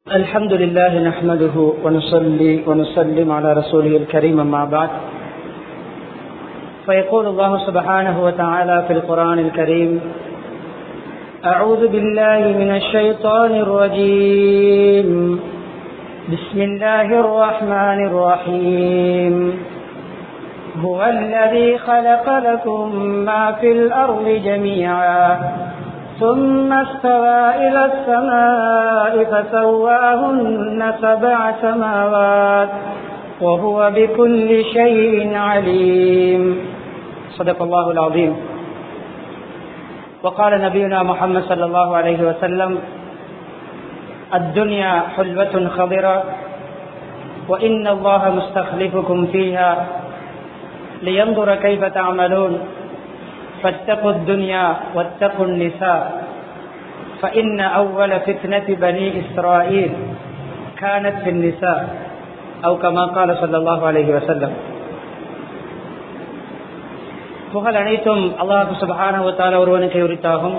الحمد لله نحمده ونصلي ونسلم على رسوله الكريم أما بعد فيقول الله سبحانه وتعالى في القرآن الكريم أعوذ بالله من الشيطان الرجيم بسم الله الرحمن الرحيم هو الذي خلق لكم ما في الأرض جميعا ثم استوى إلى السماء فسواهن سبع سماوات وهو بكل شيء عليم صدق الله العظيم. وقال نبينا محمد صلى الله عليه وسلم الدنيا حلوة خضرة وإن الله مستخلفكم فيها لينظر كيف تعملون فاتقوا الدنيا واتقوا النساء فإن أول فتنة بني إسرائيل كانت في النساء أو كما قال صلى الله عليه وسلم. புகழ் அனைத்தும் அல்லாஹ் சுப்ஹானஹு வ தஆலா ஒருவனுக்கு உரித்தாகும்.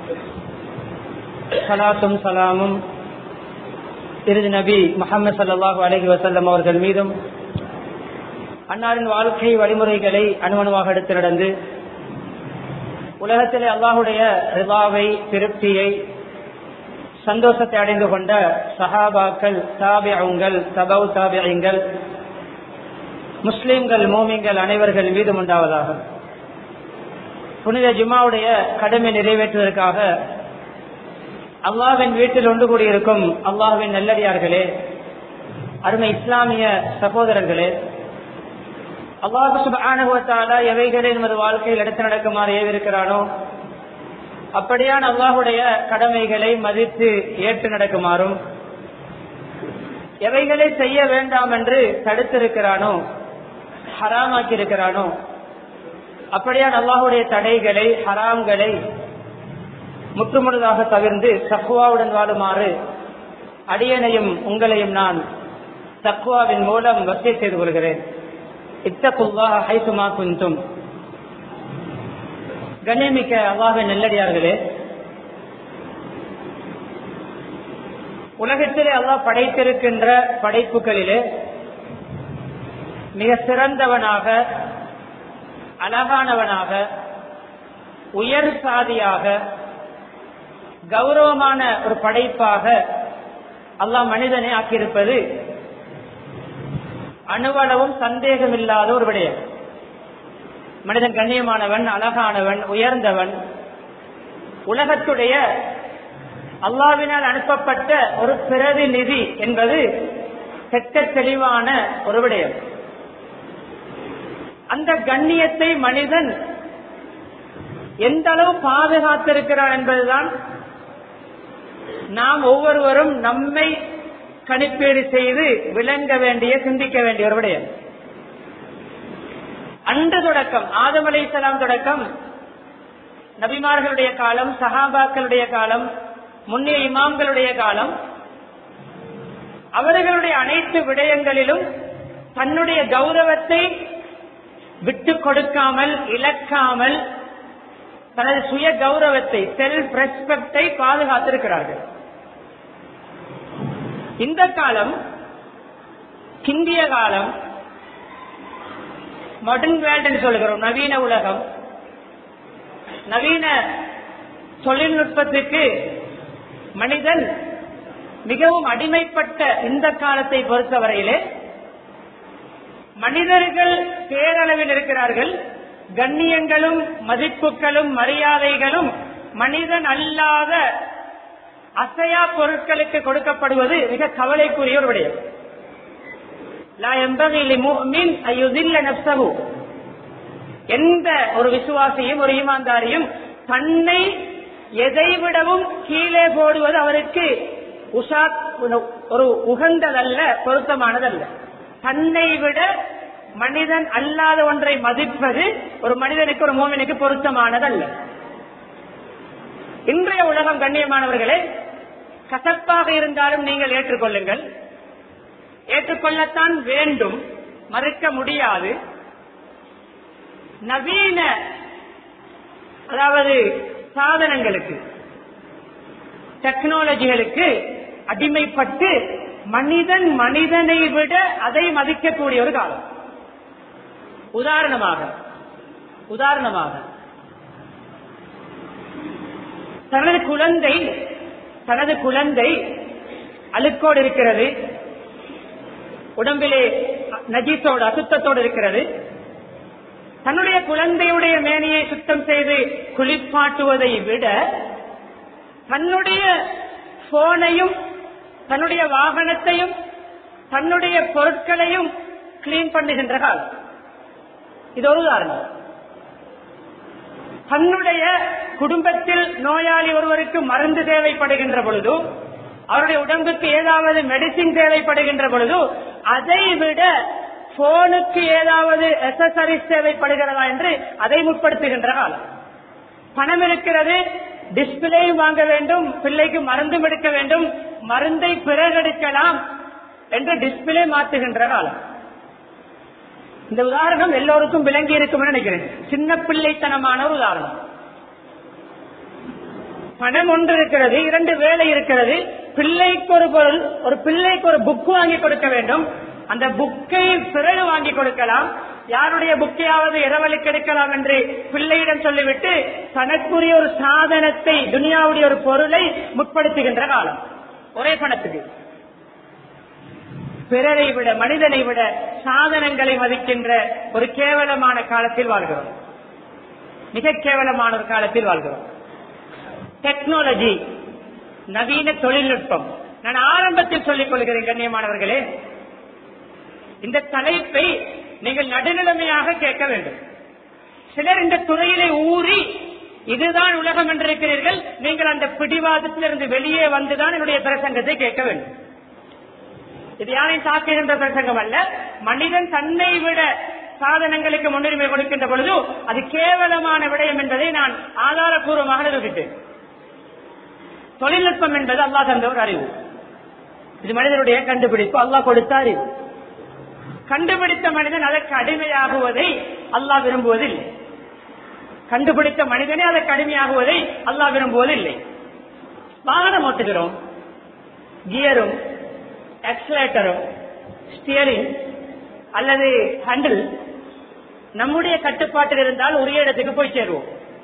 ஸலாத்தும் ஸலாமும் இறுதி நபி முஹம்மது ஸல்லல்லாஹு அலைஹி வஸல்லம் அவர்கள் மீதும் அன்னாரின் வாழ்க்கை வழிமுறைகளை அணுவணுவாக எடுத்து நடந்து உலகத்திலே அல்லாஹுடைய ரிதாவை, திருப்தியை, சந்தோஷத்தை அடைந்து கொண்ட சஹாபாக்கள், தாபிஊன்கள், தபவு தாபிஈன்கள், முஸ்லிம்கள், மோமின்கள் அனைவர்கள் மீதும் உண்டாவதாக. புனித ஜும்மாவுடைய கடமை நிறைவேற்றுவதற்காக அல்லாஹ்வின் வீட்டில் ஒன்று கூடியிருக்கும் அல்லாஹ்வின் நல்லடியார்களே, அருமை இஸ்லாமிய சகோதரர்களே, அல்லாஹ் சுப்ஹானஹு வ தஆலா எவைகளை நமது வாழ்க்கையில் எடுத்து நடக்குமாறு ஏவிருக்கிறானோ அப்படியான அல்லாஹுடைய கடமைகளை மதித்து ஏற்று நடக்குமாறும், எவைகளை செய்ய வேண்டாம் என்று தடுத்திருக்கிறானோ, ஹராமாக்கி இருக்கிறானோ அப்படியான அல்லாஹுடைய தடைகளை, ஹராம்களை முற்றுமுழுதாக தவிர்த்து தக்வாவுடன் வாழுமாறு அடியனையும் உங்களையும் நான் தக்வாவின் மூலம் வசியத் செய்து கொள்கிறேன். இத்தகுல்லாஹ ஹைசுமா குன்தும். கண்ணியமிக்க அல்லாஹ்வின் நல்லடியார்களே, உலகத்திலே அல்லாஹ் படைத்திருக்கின்ற படைப்புகளிலே மிக சிறந்தவனாக, அழகானவனாக, உயர் சாதியாக, கௌரவமான ஒரு படைப்பாக அல்லாஹ் மனிதனை ஆக்கியிருப்பது அணுவளவும் சந்தேகம் இல்லாத ஒரு விடயம். மனிதன் கண்ணியமானவன், அழகானவன், உயர்ந்தவன், உலகத்துடைய அல்லாஹ்வினால் அனுப்பப்பட்ட ஒரு பிரதிநிதி என்பது தெட்ட தெளிவான ஒரு விடயம். அந்த கண்ணியத்தை மனிதன் எந்த அளவு பாதுகாத்திருக்கிறான் என்பதுதான் நாம் ஒவ்வொருவரும் நம்மை கணிப்பீடு செய்து விளங்க வேண்டிய, சிந்திக்க வேண்டிய ஒரு விடயம். அன்று தொடக்கம், ஆதம் அலைஹிஸ்ஸலாம் தொடக்கம், நபிமார்களுடைய காலம், சஹாபாக்களுடைய காலம், முன்னைய இமாம்களுடைய காலம், அவர்களுடைய அனைத்து விடயங்களிலும் தன்னுடைய கௌரவத்தை விட்டு கொடுக்காமல், இழக்காமல், தனது சுய கௌரவத்தை, செல்ஃப் ரெஸ்பெக்டை பாதுகாத்திருக்கிறார்கள். இந்த காலம், கிந்திய காலம், மாடர்ன் வேர்ல்ட் என்று சொல்கிறோம், நவீன உலகம், நவீன தொழில்நுட்பத்துக்கு மனிதன் மிகவும் அடிமைப்பட்ட இந்த காலத்தை பொறுத்தவரையிலே மனிதர்கள் பேரளவில் இருக்கிறார்கள். கண்ணியங்களும் மதிப்புகளும் மரியாதைகளும் மனிதன் அல்லாத அசையா பொருட்களுக்கு கொடுக்கப்படுவது மிக கவலைக்குரிய ஒரு விடயம். எந்த ஒரு விசுவாசியும், ஒரு ஈமான்தாரியும் தன்னை எதைவிடவும் கீழே போடுவது அவருக்கு ஒரு உகந்ததல்ல, பொருத்தமானதல்ல. தன்னை விட மனிதன் அல்லாத ஒன்றை மதிப்பது ஒரு மனிதனுக்கு, ஒரு மோமினுக்கு பொருத்தமானதல்ல. இன்றைய உலகம் கண்ணியமானவர்களே, கசப்பாக இருந்தாலும் நீங்கள் ஏற்றுக்கொள்ளுங்கள், ஏற்றுக்கொள்ளத்தான் வேண்டும், மறுக்க முடியாது. நவீன, அதாவது சாதனங்களுக்கு, டெக்னாலஜிகளுக்கு அடிமைப்பட்டு மனிதன் மனிதனை விட அதை மதிக்கக்கூடிய ஒரு காலம். உதாரணமாக தனது குழந்தை அழுக்கோடு இருக்கிறது, உடம்பிலே நஜீஸோடு அசுத்தத்தோடு இருக்கிறது. தன்னுடைய குழந்தையுடைய மேனியை சுத்தம் செய்து குளிப்பாட்டுவதை விட தன்னுடைய போனையும் தன்னுடைய வாகனத்தையும் தன்னுடைய பொருட்களையும் கிளீன் பண்ணுகின்ற காலம். இது ஒரு உதாரணம். தன்னுடைய குடும்பத்தில் நோயாளி ஒருவருக்கு மருந்து தேவைப்படுகின்ற பொழுது, அவருடைய உடம்புக்கு ஏதாவது மெடிசின் தேவைப்படுகின்ற பொழுது, அதை விட போனுக்கு ஏதாவது அக்சசரிஸ் தேவைப்படுகிறதா என்று அதை முற்படுத்துகின்ற காலம். பணம் இருக்கிறது, டிஸ்பிளேயும் வாங்க வேண்டும், பிள்ளைக்கு மருந்தும் எடுக்க வேண்டும், மருந்தை பிறகெடுக்கலாம் என்று டிஸ்பிளே மாற்றுகின்ற காலம். இந்த உதாரணம் எல்லோருக்கும் விளங்கி இருக்கும் நினைக்கிறேன். சின்ன பிள்ளைத்தனமான ஒரு உதாரணம். பணம் ஒன்று இருக்கிறது, 2 வேலை இருக்கிறது, பிள்ளைக்கு ஒரு பொருள், ஒரு பிள்ளைக்கு ஒரு புக் வாங்கி கொடுக்க வேண்டும். அந்த புக்கை பிறகு வாங்கி கொடுக்கலாம், யாருடைய புக்கையாவது இரவலுக்கு எடுக்கலாம் என்று பிள்ளையிடம் சொல்லிவிட்டு தனக்குரிய ஒரு சாதனத்தை, துனியாவுடைய ஒரு பொருளை முற்படுத்துகின்ற காலம். ஒரே பணத்துக்கு பிறரை விட, மனிதனை விட சாதனங்களை மதிக்கின்ற ஒரு கேவலமான காலத்தில் வாழ்கிறோம். மிக கேவலமான ஒரு காலத்தில் வாழ்கிறோம். டெக்னாலஜி, நவீன தொழில்நுட்பம். நான் ஆரம்பத்தில் சொல்லிக் கொள்கிறேன் கண்ணியமானவர்களே, இந்த தலைப்பை நீங்கள் நடுநிலைமையாக கேட்க வேண்டும். சிலர் இந்த துறையிலே ஊறி இதுதான் உலகம் என்றிருக்கிறீர்கள். நீங்கள் அந்த பிடிவாதத்திலிருந்து வெளியே வந்துதான் என்னுடைய பிரசங்கத்தை கேட்க வேண்டும். இது யாரையும் தாக்குகின்ற பிரசங்கம் அல்ல. மனிதன் தன்னை விட சாதனங்களுக்கு முன்னுரிமை கொடுக்கின்ற பொழுது அது கேவலமான விடயம் என்பதை நான் ஆதாரபூர்வமாக நிரூபித்தேன். தொழில்நுட்பம் என்பது அல்லாஹ் தந்த ஒரு அறிவு. இது மனிதனுடைய கண்டுபிடிப்பு, அல்லாஹ் கொடுத்த அறிவு. கண்டுபிடித்த மனிதன் அதற்கு அடிமையாகுவதை அல்லாஹ் விரும்புவதில்லை. கண்டுபிடித்த மனிதனே அதற்கு அடிமையாகுவதை அல்லாஹ் விரும்புவதில்லை. வாகனம் ஓட்டுகிறோம், கியரும் ஆக்சிலேட்டரும் ஸ்டியரிங் அல்லது ஹேண்டில் நம்முடைய கட்டுப்பாட்டில் இருந்தால் உரிய இடத்துக்கு போய் சேருவோம்.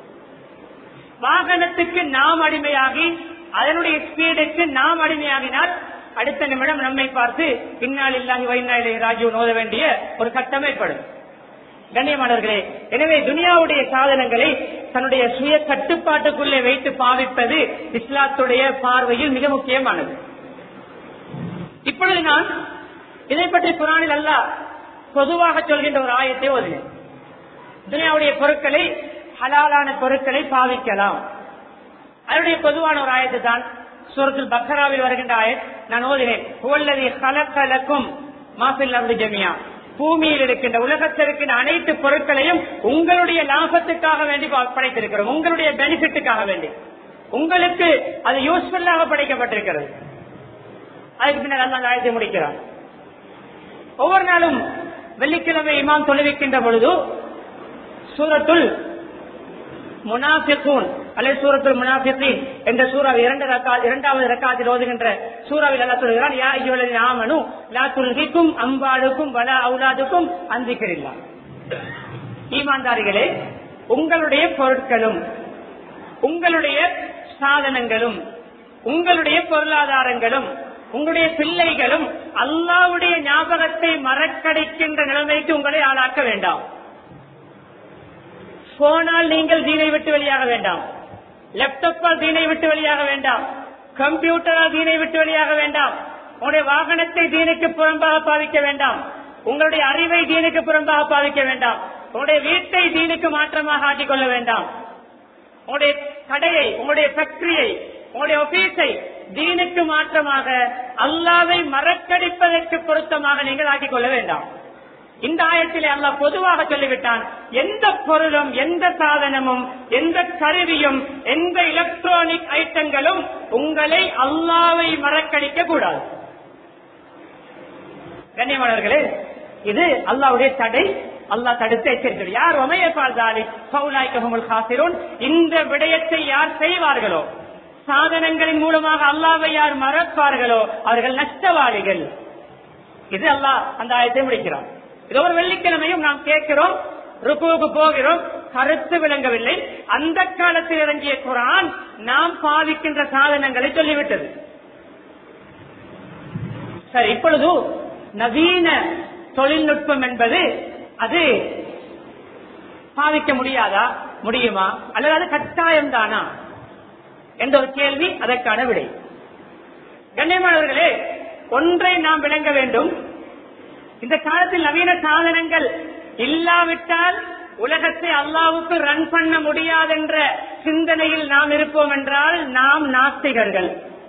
வாகனத்துக்கு நாம் அடிமையாகி அதனுடைய ஸ்பீடுக்கு நாம் அடிமையாகினால் அடுத்த நிமிடம் நம்மை பார்த்து இன்னால் இல்லாஹி வ இன்னா இலைஹி ராஜிஊன் ஓத வேண்டிய ஒரு கட்டம் ஏற்படும். கண்ணியமானவர்களே, எனவே துனியாவுடைய சாதனங்களை தன்னுடைய சுய கட்டுப்பாட்டுக்குள்ளே வைத்து பாவிப்பது இஸ்லாத்துடைய பார்வையில் மிக முக்கியமானது. இப்பொழுது நான் இதை பற்றி குர்ஆனில் அல்லாஹ் பொதுவாக சொல்கின்ற ஒரு ஆயத்தை ஓதினேன். துனியாவுடைய பொருட்களை, ஹலாலான பொருட்களை பாவிக்கலாம். அதனுடைய பொதுவான ஒரு ஆயத்து தான் சூரத்துல் பக்ராவில் வருகின்ற ஆயத். நான் ஓதினேன். ஹுவல்லதீ ஹலகலக்கும் மா ஃபில் அர்தி ஜமீஆ. பூமியில் இருக்கின்ற, உலகத்தில் இருக்கின்ற அனைத்து பொருட்களையும் உங்களுடைய லாபத்துக்காக வேண்டி படைத்திருக்கிறோம், உங்களுடைய பெனிஃபிட்டுக்காக வேண்டி. உங்களுக்கு அது யூஸ்ஃபுல்லாக படைக்கப்பட்டிருக்கிறது. அதுக்கு பின்னர் அல்லாஹ் ஆயத்தை முடிக்கிறார். ஒவ்வொரு நாளும் வெள்ளிக்கிழமை இமாம் தொழுவிக்கின்ற பொழுது சூரத்துல் முனாஃபிகூன் அல்லது சூரத்துல் முனாஃபிகீன் என்ற சூறாவை இரண்டாவது ரக்காத்தில் ஓதுகின்ற சூறாவில் அல்லாஹ் சொல்கிறான், யா அய்யுஹல்லதீன ஆமனூ லா துல்ஹிக்கும் அம்வாலுக்கும் வலா அவுலாதுக்கும் அன் ஸிக்ரில்லாஹ். ஈமான்தாரிகளே, உங்களுடைய பொருட்களும் உங்களுடைய சாதனங்களும் உங்களுடைய பொருளாதாரங்களும் உங்களுடைய பிள்ளைகளும் அல்லாஹ்வுடைய ஞாபகத்தை மறக்கடிக்கின்ற நிலைமைக்கு உங்களை ஆளாக்க வேண்டாம். போனால் நீங்கள் தீனை விட்டு வெளியாக வேண்டாம், லேப்டாப்பால் தீனை விட்டு வெளியாக வேண்டாம், கம்ப்யூட்டரால் தீனை விட்டு வெளியாக வேண்டாம், உங்களுடைய வாகனத்தை தீனுக்கு புறம்பாக பாவிக்க வேண்டாம், உங்களுடைய அறிவை தீனுக்கு புறம்பாக பாவிக்க வேண்டாம், உங்களுடைய வீட்டை தீனுக்கு மாற்றமாக ஆக்கிக் கொள்ள வேண்டாம், உங்களுடைய கடையை, உங்களுடைய ஃபேக்டரியை, உங்களுடைய ஆபீஸை தீனுக்கு மாற்றமாக அல்லாஹ்வை மறக்கடிப்பதற்கு பொருத்தமாக நீங்கள் ஆக்கிக் கொள்ள வேண்டாம். இந்த ஆயத்திலே அல்லாஹ் பொதுவாக சொல்லிவிட்டான், எந்த பொருளும் எந்த சாதனமும் எந்த கருவியும் எந்த எலக்ட்ரானிக் ஐட்டங்களும் உங்களை அல்லாஹ்வை மறக்கடிக்க கூடாது. கண்ணியமானவர்களே, இது அல்லாஹ்வுடைய தடை. அல்லாஹ் தடுத்து எச்சரிக்கிறார். யார் வமையபால் தாலி ஃபௌலாயிக ஹுமுல் காசிரூன். இந்த விடயத்தை யார் செய்வார்களோ, சாதனங்களின் மூலமாக அல்லாஹ்வை யார் மறப்பார்களோ அவர்கள் நஷ்டவாளிகள். இது அல்லாஹ் அந்த ஆயத்தை முடிக்கிறார். இது ஒரு வெள்ளிக்கிழமையும் நாம் கேட்கிறோம், ருக்குவுக்கு போகிறோம், கருத்து விளங்கவில்லை. அந்த காலத்தில் இறங்கிய குர்ஆன் நாம் பாவிக்கின்ற சாதனங்களை சொல்லிவிட்டது. சரி, இப்பொழுது நவீன தொழில்நுட்பம் என்பது அது பாவிக்க முடியாதா, முடியுமா, அல்லது அது கட்டாயம் தானா என்ற ஒரு கேள்வி அதற்கான விடை. கண்ணியமானவர்களே, ஒன்றை நாம் விளங்க வேண்டும். இந்த காலத்தில் நவீன சாதனங்கள் இல்லாவிட்டால் உலகத்தை அல்லாஹ்வுக்கு ரன் பண்ண முடியாதென்ற சிந்தனையில் நாம் இருப்போம் என்றால் நாம் நாஸ்திகர்கள்,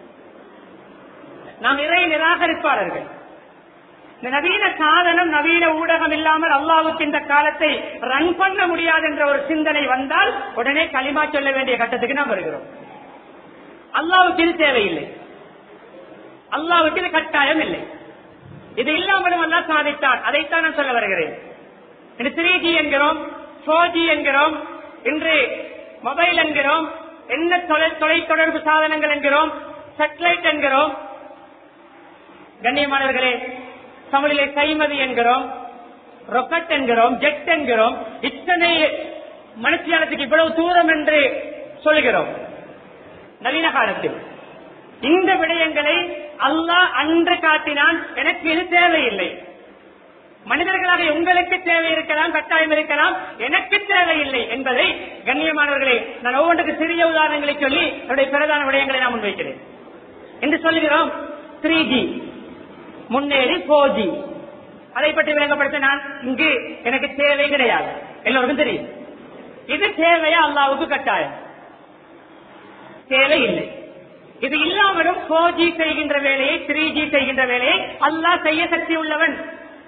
நாம் இறை நிராகரிப்பாளர்கள். இந்த நவீன சாதனம், நவீன ஊடகம் இல்லாமல் அல்லாஹ்வுக்கு இந்த காலத்தை ரன் பண்ண முடியாது என்ற ஒரு சிந்தனை வந்தால் உடனே களிமா சொல்ல வேண்டிய கட்டத்துக்கு நாம் வருகிறோம். அல்லாஹ்வுக்கு இது தேவையில்லை, அல்லாஹ்வுக்கு இது கட்டாயம் இல்லை. இது இல்லாமலும் அல்லாஹ் சாதித்தான். அதைத்தான் நான் சொல்ல வருகிறேன். 3G என்கிறோம், 4G என்கிறோம், இன்று மொபைல் என்கிறோம், என்ன தொலைத்தொடர்பு சாதனங்கள் என்கிறோம், சேட்டலைட் என்கிறோம். கண்ணியமானவர்களே, தமிழிலே கைமதி என்கிறோம், ராக்கெட் என்கிறோம், ஜெட் என்கிறோம். இத்தனை மனுஷியானத்துக்கு இவ்வளவு தூரம் என்று சொல்கிறோம். நவீன காலத்தில் இந்த விடயங்களை அல்லாஹ் அன்று காட்டினான். எனக்கு இது தேவையில்லை. மனிதர்களாக உங்களுக்கு தேவை இருக்கலாம், கட்டாயம் இருக்கலாம், எனக்கு தேவையில்லை என்பதை கண்ணியமானவர்களே நான் ஒவ்வொன்றுக்கு சிறிய உதாரணங்களை சொல்லி என்னுடைய பிரதான விடயங்களை நான் முன்வைக்கிறேன். என்று சொல்கிறோம் 3G முன்னேறி 4G, அதை பற்றி விளங்கப்படுத்த நான் இங்கு எனக்கு தேவை கிடையாது, எல்லோருக்கும் தெரியும். இது தேவையா அல்லாஹ்வுக்கு கட்டாயம் தேவையில்லை. இது இல்லாமலும் 4G செய்கின்ற வேலையை 3G செய்கின்ற வேலையை அல்லாஹ் செய்ய சக்தி உள்ளவன்.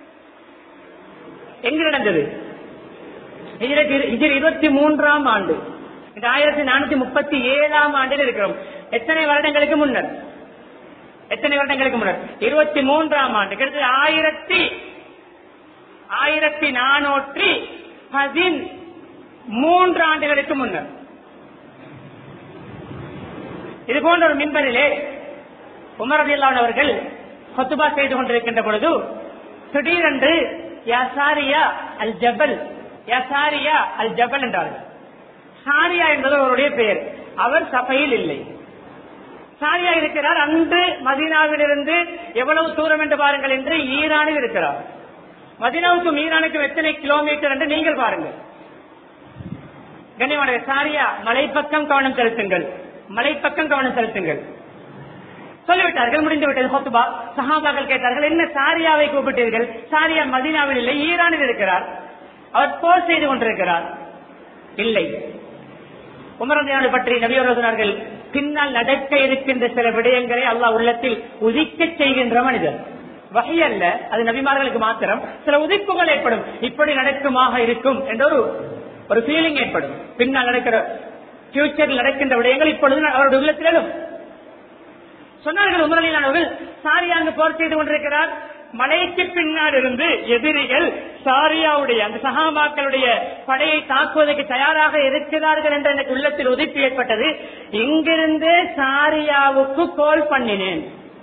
எங்கு நடந்தது? 23ஆம் ஆண்டு, 1437ஆம் ஆண்டில் இருக்கிறோம். எத்தனை வருடங்களுக்கு முன்னர்? 23ஆம் ஆண்டு, கிட்டத்தட்ட 1413 ஆண்டுகளுக்கு முன்னர். இது போன்ற ஒரு மின்பரிலே உமர் ரலியல்லாஹு அவர்கள் ஹுத்பா செய்து கொண்டிருக்கின்ற பொழுது திடீரென்று யா சாரியா அல் ஜபல், யா சாரியா அல் ஜபல் என்றார்கள். சாரியா என்பது அவருடைய பெயர். அவர் சபையில் இல்லை, சாரியா இருக்கிறார். அன்று மதீனாவிலிருந்து எவ்வளவு தூரம் என்று பாருங்கள் என்று ஈரானில் இருக்கிறார். மதீனாவுக்கும் ஈரானுக்கும் எத்தனை கிலோமீட்டர் என்று நீங்கள் பாருங்கள். கண்ணியமான சாரியா மலைப்பக்கம் கவனம் செலுத்துங்கள், மலைப்பக்கம் கவனம் செலுத்துங்கள் சொல்லிவிட்டார்கள். முடிந்து விட்டது ஹுத்பா. சஹாபாக்கள் கேட்டார்கள், என்ன சாரியாவை கூப்பிட்டீர்கள்? சாரியா மதீனாவில் இல்லை, ஈரானில் இருக்கிறார், அவர் போர் செய்து கொண்டிருக்கிறார். இல்லை, உமர் ரலியல்லாஹு பற்றி நபி அவர்கள் சொன்னார்கள், பின்னால் நடக்க இருக்கின்ற சில விடயங்களை அல்லாஹ் உள்ளத்தில் உதிக்க செய்கின்ற மனிதர். வஹி அல்ல, அது நபிமார்களுக்கு மாத்திரம். சில உதிப்புகள் ஏற்படும், இப்படி நடக்குமாக இருக்கும் என்ற ஒரு ஃபீலிங் ஏற்படும். பின்னால் நடக்கிற ஃபியூச்சரில் நடக்கின்ற விடயங்கள் இப்பொழுது அவருடைய உள்ளத்திலும் சொன்னார்கள். உமர் ரலியல்லாஹு அவர்கள் சாரியாங்கு போர் செய்து கொண்டிருக்கிறார். மலைக்கு பின்னால் இருந்து எதிரிகள் சாரியாவுடைய அந்த சஹாபாக்களுடைய படையை தாக்குவதற்கு தயாராக இருக்கிறார்கள் என்ற எனக்கு உள்ளத்தில் உதிப்பு ஏற்பட்டது. இங்கிருந்து சாரியாவுக்கு கால் பண்ணினேன்.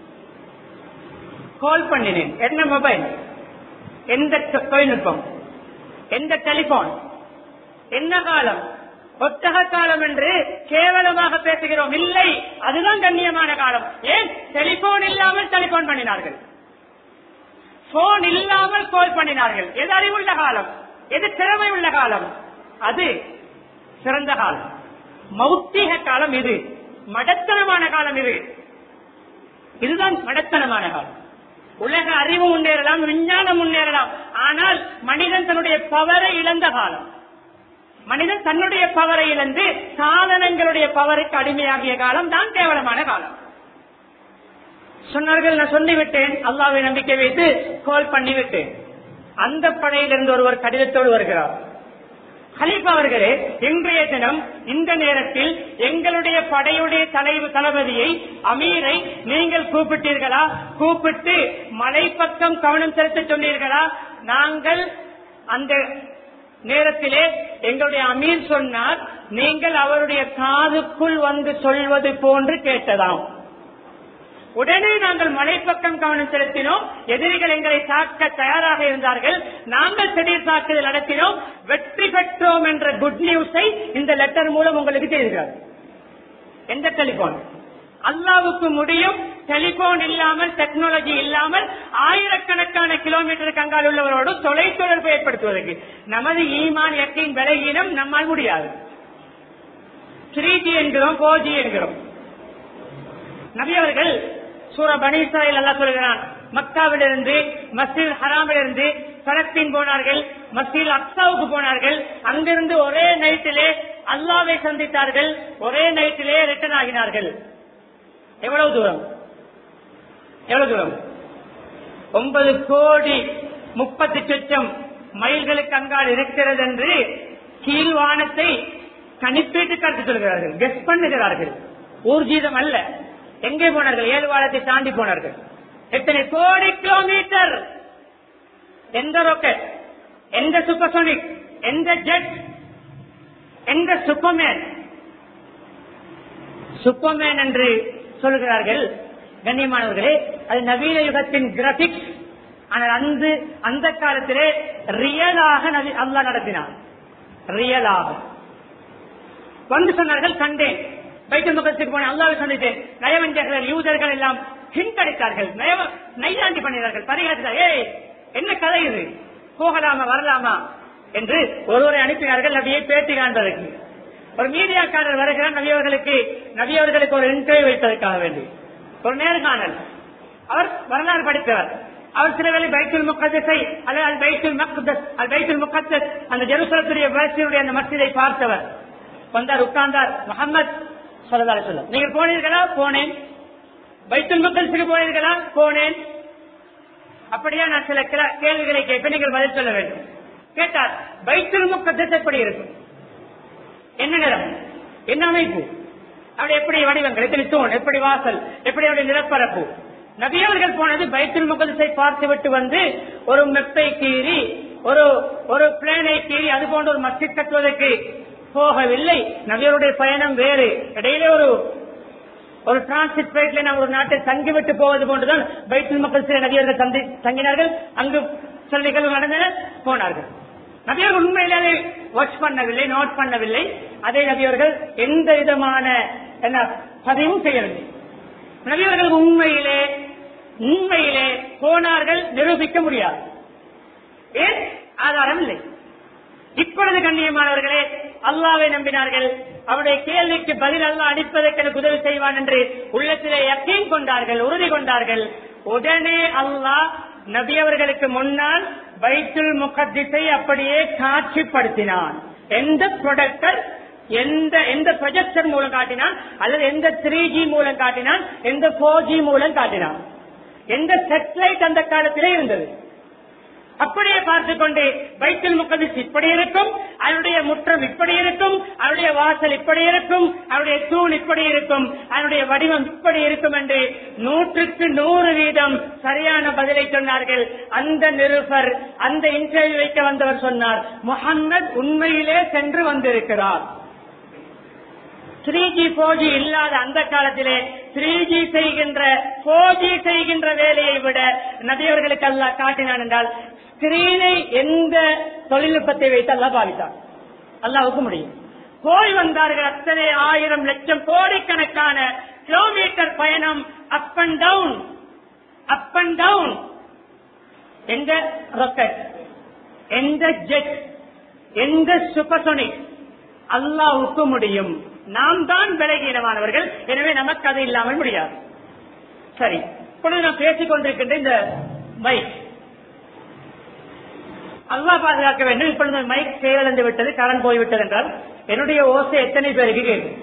என்ன மொபைல், எந்த தொழில்நுட்பம், எந்த டெலிபோன், என்ன காலம், ஒட்டக காலம் என்று கேவலமாக பேசுகிறோம். இல்லை, அதுதான் கண்ணியமான காலம். ஏன் டெலிபோன் இல்லாமல் டெலிபோன் பண்ணினார்கள், போன் இல்லாமல் கால் பண்ணினார்கள். எது அறிவுள்ள காலம், எது திறமை உள்ள காலம், அது சிறந்த காலம். மௌத்திக காலம் இது, மடத்தனமான காலம் இது. இதுதான் மடத்தனமான காலம். உலக அறிவு முன்னேறலாம், விஞ்ஞானம் முன்னேறலாம், ஆனால் மனிதன் தன்னுடைய பவரை இழந்த காலம். மனிதன் தன்னுடைய பவரை இழந்து சாதனங்களுடைய பவருக்கு அடிமையாகிய காலம் தான் கேவலமான காலம். சொன்னார்கள், நான் சொல்லிவிட்டேன், அல்லாஹ்வை நம்பிக்கை வைத்து கால் பண்ணிவிட்டேன். அந்த படையிலிருந்து ஒருவர் கடிதத்தோடு வருகிறார். கலீஃபா அவர்களே, இன்றைய தினம் இந்த நேரத்தில் எங்களுடைய படையுடைய தளபதியை, அமீரை நீங்கள் கூப்பிட்டீர்களா? கூப்பிட்டு மலைப்பக்கம் கவனம் செலுத்த சொன்னீர்களா? நாங்கள் அந்த நேரத்திலே எங்களுடைய அமீர் சொன்னார், நீங்கள் அவருடைய காதுக்குள் வந்து சொல்வது போன்று கேட்டதாம். உடனே நாங்கள் மலைப்பக்கம் கவனம் செலுத்தினோம். எதிரிகள் எங்களை தாக்க தயாராக இருந்தார்கள். நாங்கள் திடீர் தாக்குதல் நடத்தினோம். வெற்றி பெற்றோம் என்ற குட் நியூஸை இந்த லெட்டர் மூலம் உங்களுக்கு தெரிவிக்கிறார். எந்த டெலிபோன்? அல்லாவுக்கு முடியும். டெலிபோன் இல்லாமல், டெக்னாலஜி இல்லாமல் ஆயிரக்கணக்கான கிலோமீட்டருக்கு அங்கால் உள்ளவரோடு தொலைத்தொடர்பு ஏற்படுத்துவதற்கு நமது ஈமான் யக்கீன் பலகீனம் நம்மால் முடியாது. 3G என்கிறோம், 4G என்கிறோம். நபி அவர்கள் சூரா பனி இஸ்ராயீல் அல்லாஹ் சொல்கிறான், மக்காவிலிருந்து மஸ்ஜித் ஹராமிலிருந்து பலஸ்தீன் போனார்கள், மஸ்ஜித் அக்ஸாவுக்கு போனார்கள். அங்கிருந்து ஒரே நைட்டிலே அல்லாஹ்வை சந்தித்தார்கள், ஒரே நைட்டிலே ரிட்டர்ன் ஆகினார்கள். எவ்வளவு தூரம்? 9,30,00,000 மைல்களுக்கு அங்கால் இருக்கிறது என்று கீழ்வானத்தை கணிப்பீட்டு கருத்து சொல்கிறார்கள், கெஸ் பண்ணுகிறார்கள். ஊர்ஜீதம் அல்ல. எங்கே போனார்கள்? 7 வாரத்தை தாண்டி போனார்கள். எத்தனை கோடி கிலோமீட்டர்? எந்த ராக்கெட், எந்த சூப்பர்சோனிக், எந்த ஜெட், எந்த சூப்பர்மேன் என்று சொல்கிறார்கள். கண்ணியமானவர்களே, அது நவீன யுகத்தின் கிராபிக்ஸ். ஆனால் அந்த காலத்திலே ரியலாக அல்லாஹ் நடத்தினார். ரியலாக வந்து சொன்னார்கள், கண்டேன். பைத்துல் முகத்துக்கு போன அல்லாஹ்வை சந்தித்தேன். நயவஞ்சகர்கள் யூதர்கள் எல்லாம் ஹிண்டடித்தார்கள், நையாண்டி பண்ணினார்கள், பரிகாட்டார்கள். ஏய், என்ன கதை இது? போகலாமா வரலாமா என்று ஒருவரை அனுப்பினார்கள் நபியை பேட்டி காண்பதற்கு. ஒரு மீடியாக்காரர் வருகிறார் நபியவர்களுக்கு ஒரு இன்டர்வியூ வைப்பதற்காக வேண்டி ஒரு நேர்காணல். அவர் வரலாறு படித்தவர். அவர் சில வேளை பைத்துல் முகத்தஸை அல்லது பைத்துல் முகத்தஸ் அந்த ஜெருசலத்துடைய அந்த மஸ்ஜிதை பார்த்தவர். வந்தார், உட்கார்ந்தார். முஹம்மது ஸல்லல்லாஹு அலைஹி வஸல்லம், நீங்கள் போனீர்களா? போனேன். பைத்துல் முகத்தஸுக்கு போனீர்களா? போனேன். அப்படியே நான் சில கேள்விகளை கேட்பேன், நீங்கள் பதில் சொல்ல வேண்டும். கேட்டார், பைத்துல் முகத்தஸ் எப்படி இருக்கும்? என்ன நிறம், என்ன அமைப்பு, அப்படி எப்படி வடிவங்கள், எத்தனை தூண், எப்படி வாசல், எப்படி அவருடைய நிலப்பரப்பு? நபியவர்கள் போனது பைத்துல் முகத்தஸை பார்த்து விட்டு வந்து ஒரு மெப்பை கீறி ஒரு பிளேனை கீறி அது போன்ற ஒரு மஸ்ஜித் கட்டுவதற்கு போகவில்லை. நபியருடைய பயணம் வேறு. இடையிலே ஒரு டிரான்சிட் பிளைட்ல நாம் ஒரு நாட்டை தங்கிவிட்டு போவது போன்றுதான் பைத்துல் முகத்தஸில் நபியர்கள் தங்கினார்கள். அங்கு சில நிகழ்வு நடந்தன, போனார்கள். நபியர்கள் உண்மையிலே வாட்ச் பண்ணவில்லை, நோட் பண்ணவில்லை. அதே நபியர்கள் எந்த விதமான பதிவும் செய்யவில்லை. நபியர்கள் உண்மையிலே போனார்கள், நிரூபிக்க முடியாது. ஏன்? ஆதாரம் இல்லை. இப்பொழுது கண்ணியமானவர்களே, அல்லாஹ்வை நம்பினார்கள். அவருடைய கேள்விக்கு பதில் அல்லாஹ் அளிப்பதற்கு எனக்கு உதவி செய்வான் என்று உள்ளத்திலே யக்கீன் கொண்டார்கள், உறுதி கொண்டார்கள். உடனே அல்லாஹ் நபி அவர்களுக்கு முன்னால் பைத்துல் முகத்தஸை அப்படியே காட்சிப்படுத்தினான். எந்த ப்ரொடக்டர், எந்த ப்ரொஜெக்டர் மூலம் காட்டினான், அல்லது எந்த 3G மூலம் காட்டினான், எந்த 4G மூலம் காட்டினான், எந்த சேட்டலைட் அந்த காலத்திலே இருந்தது. அப்படியே பார்த்துக் கொண்டு பைத்துல் முகத்தஸ் இப்படி இருக்கும், அவருடைய முற்றம் இப்படி இருக்கும், அவருடைய வாசல் இப்படி இருக்கும், அவருடைய தூண் இப்படி இருக்கும், அவருடைய வடிவம் இப்படி இருக்கும் என்று 100% சரியான பதிலை சொன்னார்கள். அந்த நிருபர், அந்த இன்டர்வியூ வைக்க வந்தவர் சொன்னார், முஹம்மது உண்மையிலே சென்று வந்திருக்கிறார். 3G 4G இல்லாத அந்த காலத்திலே 3G செய்கின்ற 4G செய்கின்ற வேலையை விட நபியவர்களுக்கு அல்லாஹ் காட்டினான் என்றால் ஸ்கிரீனை எந்த தொழில்நுட்பத்தை வைத்து அல்லாஹ் பாவித்தார்? அல்லாஹ்வுக்கு முடியும். போய் வந்தார்கள். அத்தனை 1000 லட்சம் கோடிக்கணக்கான கிலோமீட்டர் பயணம், அப் அண்ட் டவுன். எந்த ராக்கெட், எந்த ஜெட், எந்த சூப்பர்சோனிக்? அல்லாஹ்வுக்கு முடியும். நாம் தான் பலகீனமானவர்கள், எனவே நமக்கு அது இல்லாமல் முடியாது. சரி, இப்பொழுது நான் பேசிக் கொண்டிருக்கின்ற இந்த மைக் அல்லாஹ் பாதுகாக்க வேண்டும். இப்பொழுது மைக் செயலிழந்து விட்டது, கரண்ட் போய்விட்டது என்றால் என்னுடைய ஓசை எத்தனை பேருக்கு கேட்கும்?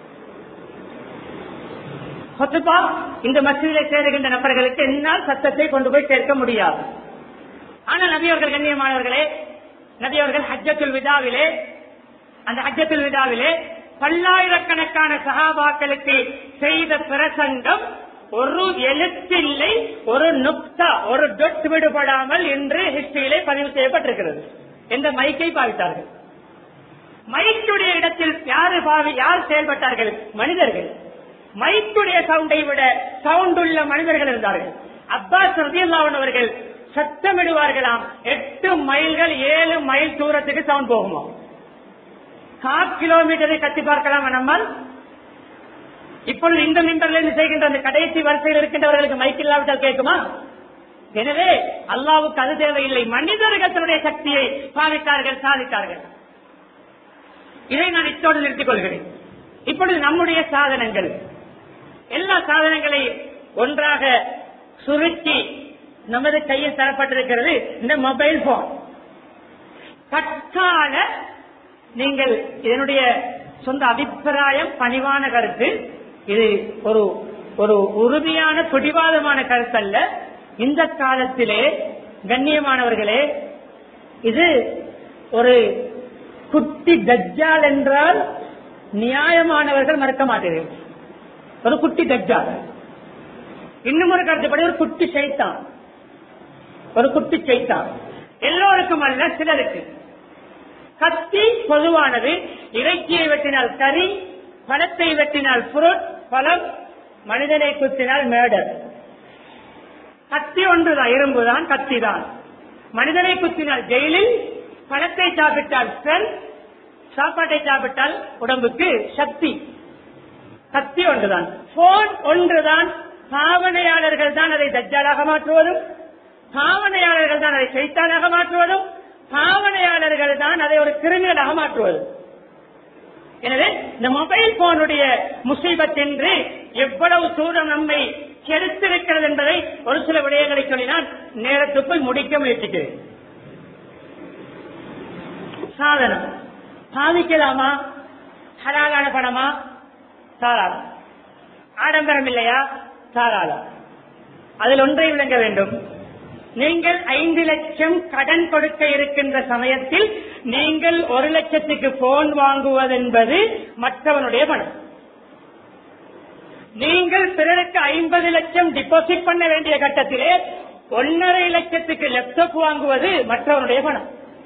இந்த மஸ்ஜிதிலே சேருகின்ற நபர்களுக்கு என்னால் சத்தத்தை கொண்டு போய் சேர்க்க முடியாது. ஆனால் நபியவர்கள் கண்ணியமானவர்களே, நபியவர்கள் ஹஜ்ஜத்துல் விதாவிலே பல்லாயிரக்கணக்கான சஹாபாக்களுக்கு செய்த பிரசங்கம் ஒரு எழுத்தில்லை, ஒரு நுக்தா, ஒரு டொட் விடுபடாமல் என்று ஹிஸ்டரியிலே பதிவு செய்யப்பட்டிருக்கிறது. எந்த மைக்கை பாவித்தார்கள்? மைக்குடைய இடத்தில் யார் செயல்பட்டார்கள்? மனிதர்கள். மைக்குடைய சவுண்டை விட சவுண்ட் உள்ள மனிதர்கள் இருந்தார்கள். அப்பாஸ் ரலியல்லாஹு அன்ஹு அவர்கள் சத்தமிடுவார்களாம், 8 மைல்கள் 7 மைல் தூரத்துக்கு சவுண்ட் போகுமா? 1/2 கிலோமீட்டரை கட்டி பார்க்கலாம் நம்மால். இப்பொழுது இந்த மிம்பர்ல இருந்து செய்கின்ற அந்த கடைசி வரிசையில் இருக்கின்றவர்களுக்கு மைக் இல்லாவிட்டால் கேட்குமா? எனவே அல்லாஹ்வுக்கு அது தேவையில்லை. மனிதர்கள் தன்னுடைய சக்தியை பாவித்தார்கள், சாதித்தார்கள். இதை நான் இத்தோடு நிறுத்திக் கொள்கிறேன். இப்பொழுது நம்முடைய சாதனங்கள், எல்லா சாதனங்களையும் ஒன்றாக சுருக்கி நமது கையில் தரப்பட்டிருக்கிறது இந்த மொபைல் போன். தற்கால நீங்கள் இதனுடைய சொந்த அபிப்பிராயம், பணிவான கருத்து, இது ஒரு உறுதியான பிடிவாதமான கருத்து அல்ல. இந்த காலத்திலே கண்ணியமானவர்களே, இது ஒரு குட்டி தஜ்ஜால் என்றால் நியாயமானவர்கள் மறக்க மாட்டீர்கள். ஒரு குட்டி தஜ்ஜால். இன்னும் ஒரு கருத்துப்படி ஒரு குட்டி சைத்தான். ஒரு குட்டி சைத்தான் எல்லோருக்கும் அல்ல, சிலருக்கு. கத்தி பொதுவானது. இறைச்சியை வெட்டினால் கறி, பழத்தை வெட்டினால் புரோட் பழம், மனிதனை குத்தினால் மேடர். கத்தி ஒன்றுதான், இரும்புதான், கத்தி தான். மனிதனை குத்தினால் ஜெயிலில், பழத்தை சாப்பிட்டால் செல், சாப்பாட்டை சாப்பிட்டால் உடம்புக்கு சக்தி. கத்தி ஒன்றுதான். போன் ஒன்றுதான். பாவனையாளர்கள் தான் அதை தஜ்ஜாலாக மாற்றுவதும், பாவனையாளர்கள் தான் அதை சைத்தானாக மாற்றுவதும், பாவனையாளர்கள் தான் அதை ஒரு கிரிமினலாக மாற்றுவதும். எனவே இந்த மொபைல் போனுடைய முசீபத் என்று எவ்வளவு தூரம் நம்மை கெடுத்திருக்கிறது என்பதை ஒரு சில விடயங்களை சொல்லினால் நேரத்துக்குள் முடிக்க முயற்சிக்கிறேன். சாதனம் பாதிக்கலாமா? ஹலாலான பணமா? தாராளம். ஆடம்பரம் இல்லையா? தாராளம். அதில் ஒன்றை விளங்க வேண்டும். நீங்கள் 5 லட்சம் கடன் கொடுக்க இருக்கின்ற சமயத்தில் நீங்கள் 1 லட்சத்துக்கு போன் வாங்குவதென்பது மற்றவனுடைய பணம். நீங்கள் பிறருக்கு 50 லட்சம் டிபாசிட் பண்ண வேண்டிய கட்டத்திலே 1.5 லட்சத்துக்கு லேப்டாப் வாங்குவது மற்றவனுடைய பணம்.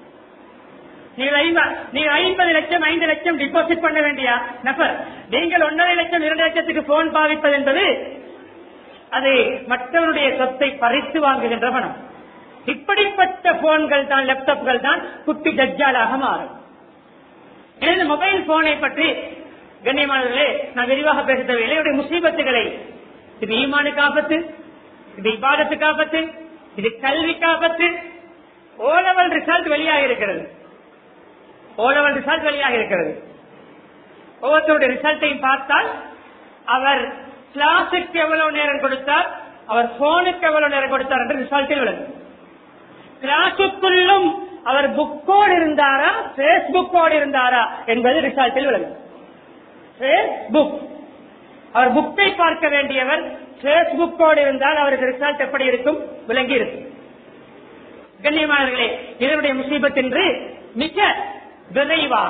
நீங்கள் 50 லட்சம் 5 லட்சம் டிபாசிட் பண்ண வேண்டிய நபர், நீங்கள் 1.5 லட்சம் 2 லட்சத்துக்கு போன் பாவிப்பது என்பது அது மற்றவருடைய சொத்தை பறித்து வாங்குகின்ற பணம். இப்படிப்பட்ட போன்கள் தான், லேப்டாப்கள் தான் குட்டி தஜ்ஜாலாக மாறும். இந்த மொபைல் போனை பற்றி கண்ணியமானவர்களே நான் விரிவாக பேச தேவையில்லை. இவருடைய முசீபத்துகளை, இது ஈமானுக்கு ஆபத்து, இது இபாதத்துக்கு ஆபத்து, இது கல்விக்கு ஆபத்து. ஓலவல் ரிசல்ட் வெளியாக இருக்கிறது. ஓலவல் ரிசல்ட் வெளியாக இருக்கிறது. ஒவ்வொருத்தருடைய ரிசல்ட்டையும் பார்த்தால் அவர் கிளாஸுக்கு எவ்வளவு நேரம் கொடுத்தார், அவர் போனுக்கு எவ்வளவு நேரம் கொடுத்தார் என்று ரிசல்ட்டில் விளங்கும். கிளாஸுக்குள்ளும் அவர் புக்கோடு இருந்தாரா, பேஸ்புக்கோடு இருந்தாரா என்பது ரிசல்ட்டில் விளங்கும். பேஸ்புக், அவர் புக்கை பார்க்க வேண்டியவர் பேஸ்புக்கோடு இருந்தால் அவருக்கு ரிசல்ட் எப்படி இருக்கும்? விளங்கி இருக்கும். கண்ணியமானவர்களே, இதனுடைய முசீபத் என்று மிக விரைவாக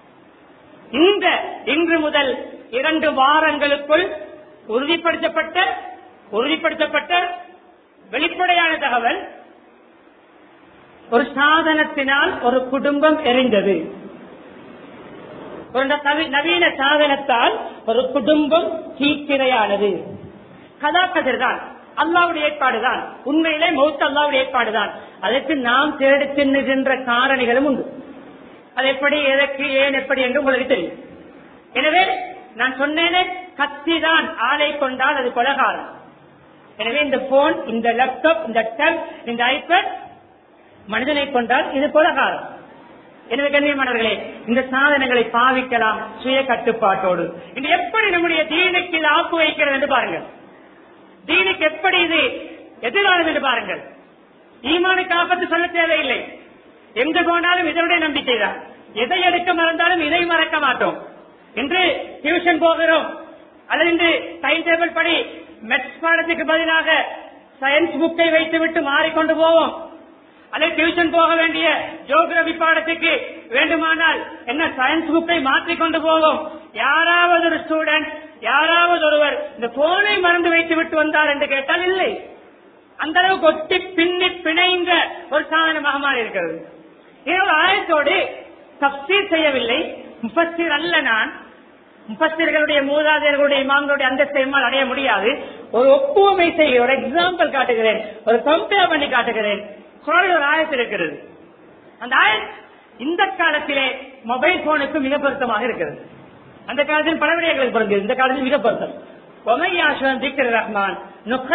இன்று முதல் 2 வாரங்களுக்குள் உறுதிப்படுத்தப்பட்ட வெளிப்படையான தகவல், ஒரு சாதனத்தினால் ஒரு குடும்பம் எரிந்தது. ஒரு நவீன சாதனத்தால் ஒரு குடும்பம் தீக்கிரையானது. கதாக்கதிர் தான், அல்லாவுடைய ஏற்பாடுதான். உண்மையிலே மௌத் அல்லாவுடைய ஏற்பாடுதான். அதற்கு நாம் தேடி தின்னுகின்ற காரணிகளும் உண்டு. அது எப்படி, எதற்கு, ஏன், எப்படி என்று உங்களுக்கு தெரியும். எனவே நான் சொன்னேனே, கத்திதான் ஆளை கொண்டால் அது கொலகாரம். எனவே இந்த போன், இந்த லேப்டாப், இந்த டேப், இந்த ஐபேட் மனிதனை கொண்டால் இது கொலகாரம். எனவே கண்ணியமானவர்களே, இந்த சாதனங்களை பாவிக்கலாம் சுய கட்டுப்பாட்டோடு. இது எப்படி நம்முடைய தீனுக்கு ஆப்பு வைக்கிறது என்று பாருங்கள். தீனுக்கு எப்படி இது எதிரானது என்று பாருங்கள். ஈமானுக்கு ஆபத்து சொல்ல தேவையில்லை. எங்கு போனாலும் இதனுடைய நம்பிக்கை தான். எதை எடுக்க மறந்தாலும் இதை மறக்க மாட்டோம். இன்று டியூஷன் போகிறோம், அல்லது இன்று டைம் டேபிள் படி மெட்ஸ் பாடத்துக்கு பதிலாக சயின்ஸ் புக்கை வைத்துவிட்டு மாறிக்கொண்டு போவோம். அல்லது டியூஷன் போக வேண்டிய ஜியோகிராபி பாடத்துக்கு வேண்டுமானால் என்ன சயின்ஸ் புக்கை மாற்றிக்கொண்டு போவோம். யாராவது ஒரு ஸ்டூடெண்ட், யாராவது ஒருவர் இந்த போனை மறந்து வைத்து விட்டு வந்தார் என்று கேட்டால் இல்லை. அந்த அளவுக்கு ஒட்டி பின்னி பிணைந்த ஒரு சாதனமாக மாறி இருக்கிறது. இதோட ஆயத்தோடு தப்சீர் செய்யவில்லை, முஃபஸ்ஸிர் அல்ல நான். முஃபஸ்ஸிர்களுடைய மூதாதையர்களுடைய இமாம்களுடைய அந்தஸ்தை எம்மால் அடைய முடியாது. ஒரு ஒப்புமை செய்ய ஒரு எக்ஸாம்பிள் காட்டுகிறேன், ஒரு கம்பேர் பண்ணி காட்டுகிறேன். குர்ஆனில் ஒரு ஆயத்து இருக்கிறது. அந்த ஆயத் இந்த காலத்திலே மொபைல் போனுக்கு மிக பொருத்தமாக இருக்கிறது. அந்த காலத்தில் பல விடயங்களுக்கு பொருந்தது, இந்த காலத்தில் மிக பொருத்தம். ரஹ்மான்